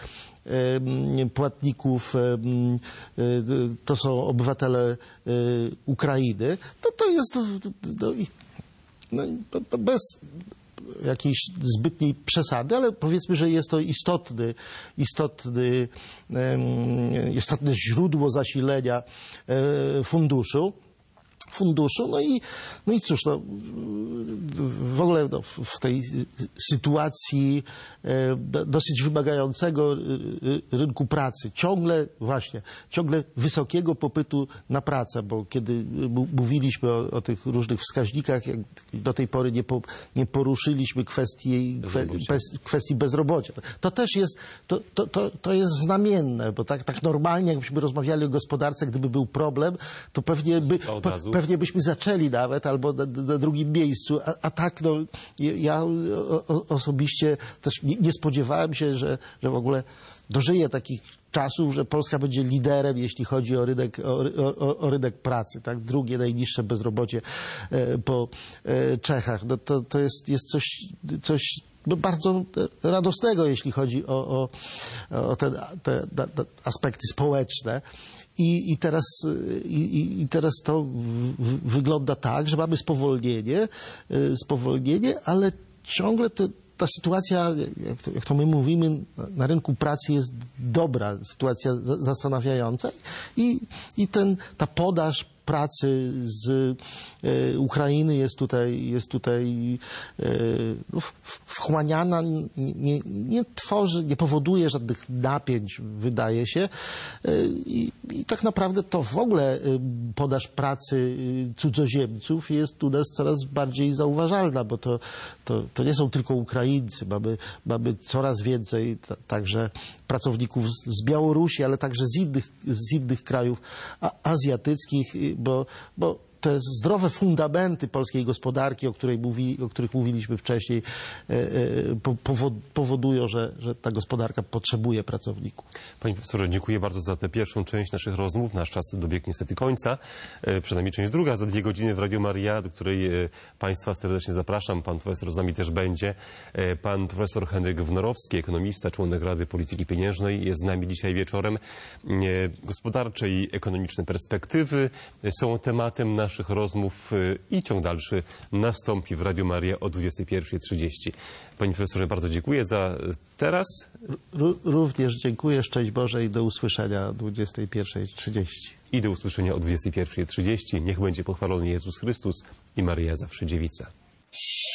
[SPEAKER 2] płatników, to są obywatele Ukrainy. To, to jest no, no, bez jakiejś zbytniej przesady, ale powiedzmy, że jest to istotny, istotny, istotne źródło zasilenia funduszu. funduszu. No i, no i cóż, no, w ogóle no, w tej sytuacji e, dosyć wymagającego rynku pracy, ciągle właśnie, ciągle wysokiego popytu na pracę, bo kiedy mówiliśmy o, o tych różnych wskaźnikach, jak do tej pory nie, po, nie poruszyliśmy kwestii,
[SPEAKER 1] bezrobocia.
[SPEAKER 2] kwestii bezrobocia. To też jest, to, to, to, to jest znamienne, bo tak, tak normalnie, jakbyśmy rozmawiali o gospodarce, gdyby był problem, to pewnie by... Pewnie byśmy zaczęli nawet, albo na, na drugim miejscu, a, a tak no, ja o, osobiście też nie, nie spodziewałem się, że, że w ogóle dożyję takich czasów, że Polska będzie liderem, jeśli chodzi o rynek, o, o, o rynek pracy. Tak? Drugie najniższe bezrobocie e, po e, Czechach. No to, to jest, jest coś, coś bardzo radosnego, jeśli chodzi o, o, o te, te, te aspekty społeczne. I, i, teraz, i, I teraz to w, wygląda tak, że mamy spowolnienie, spowolnienie, ale ciągle te, ta sytuacja, jak to, jak to my mówimy, na rynku pracy jest dobra, sytuacja zastanawiająca i, i ten, ta podaż pracy z e, Ukrainy jest tutaj, jest tutaj e, no, wchłaniana, nie, nie, nie tworzy, nie powoduje żadnych napięć, wydaje się. E, i, I tak naprawdę to w ogóle e, podaż pracy cudzoziemców jest u nas coraz bardziej zauważalna, bo to, to, to nie są tylko Ukraińcy. Mamy, mamy coraz więcej t, także pracowników z Białorusi, ale także z innych, z innych krajów a, azjatyckich, bo, bo te zdrowe fundamenty polskiej gospodarki, o, której mówi, o których mówiliśmy wcześniej, powodują, że, że ta gospodarka potrzebuje pracowników.
[SPEAKER 1] Panie profesorze, dziękuję bardzo za tę pierwszą część naszych rozmów. Nasz czas dobiegł niestety końca. Przynajmniej część druga za dwie godziny w Radio Maria, do której Państwa serdecznie zapraszam. Pan profesor z nami też będzie. Pan profesor Henryk Wnorowski, ekonomista, członek Rady Polityki Pieniężnej, jest z nami dzisiaj wieczorem. Gospodarcze i ekonomiczne perspektywy są tematem naszych rozmów i ciąg dalszy nastąpi w Radio Maria o dwudziestej pierwszej trzydzieści. Panie profesorze, bardzo dziękuję za teraz.
[SPEAKER 2] Również dziękuję. Szczęść Boże i do usłyszenia o dwudziestej pierwszej trzydzieści.
[SPEAKER 1] I do usłyszenia o dwudziestej pierwszej trzydzieści. Niech będzie pochwalony Jezus Chrystus i Maryja zawsze Dziewica.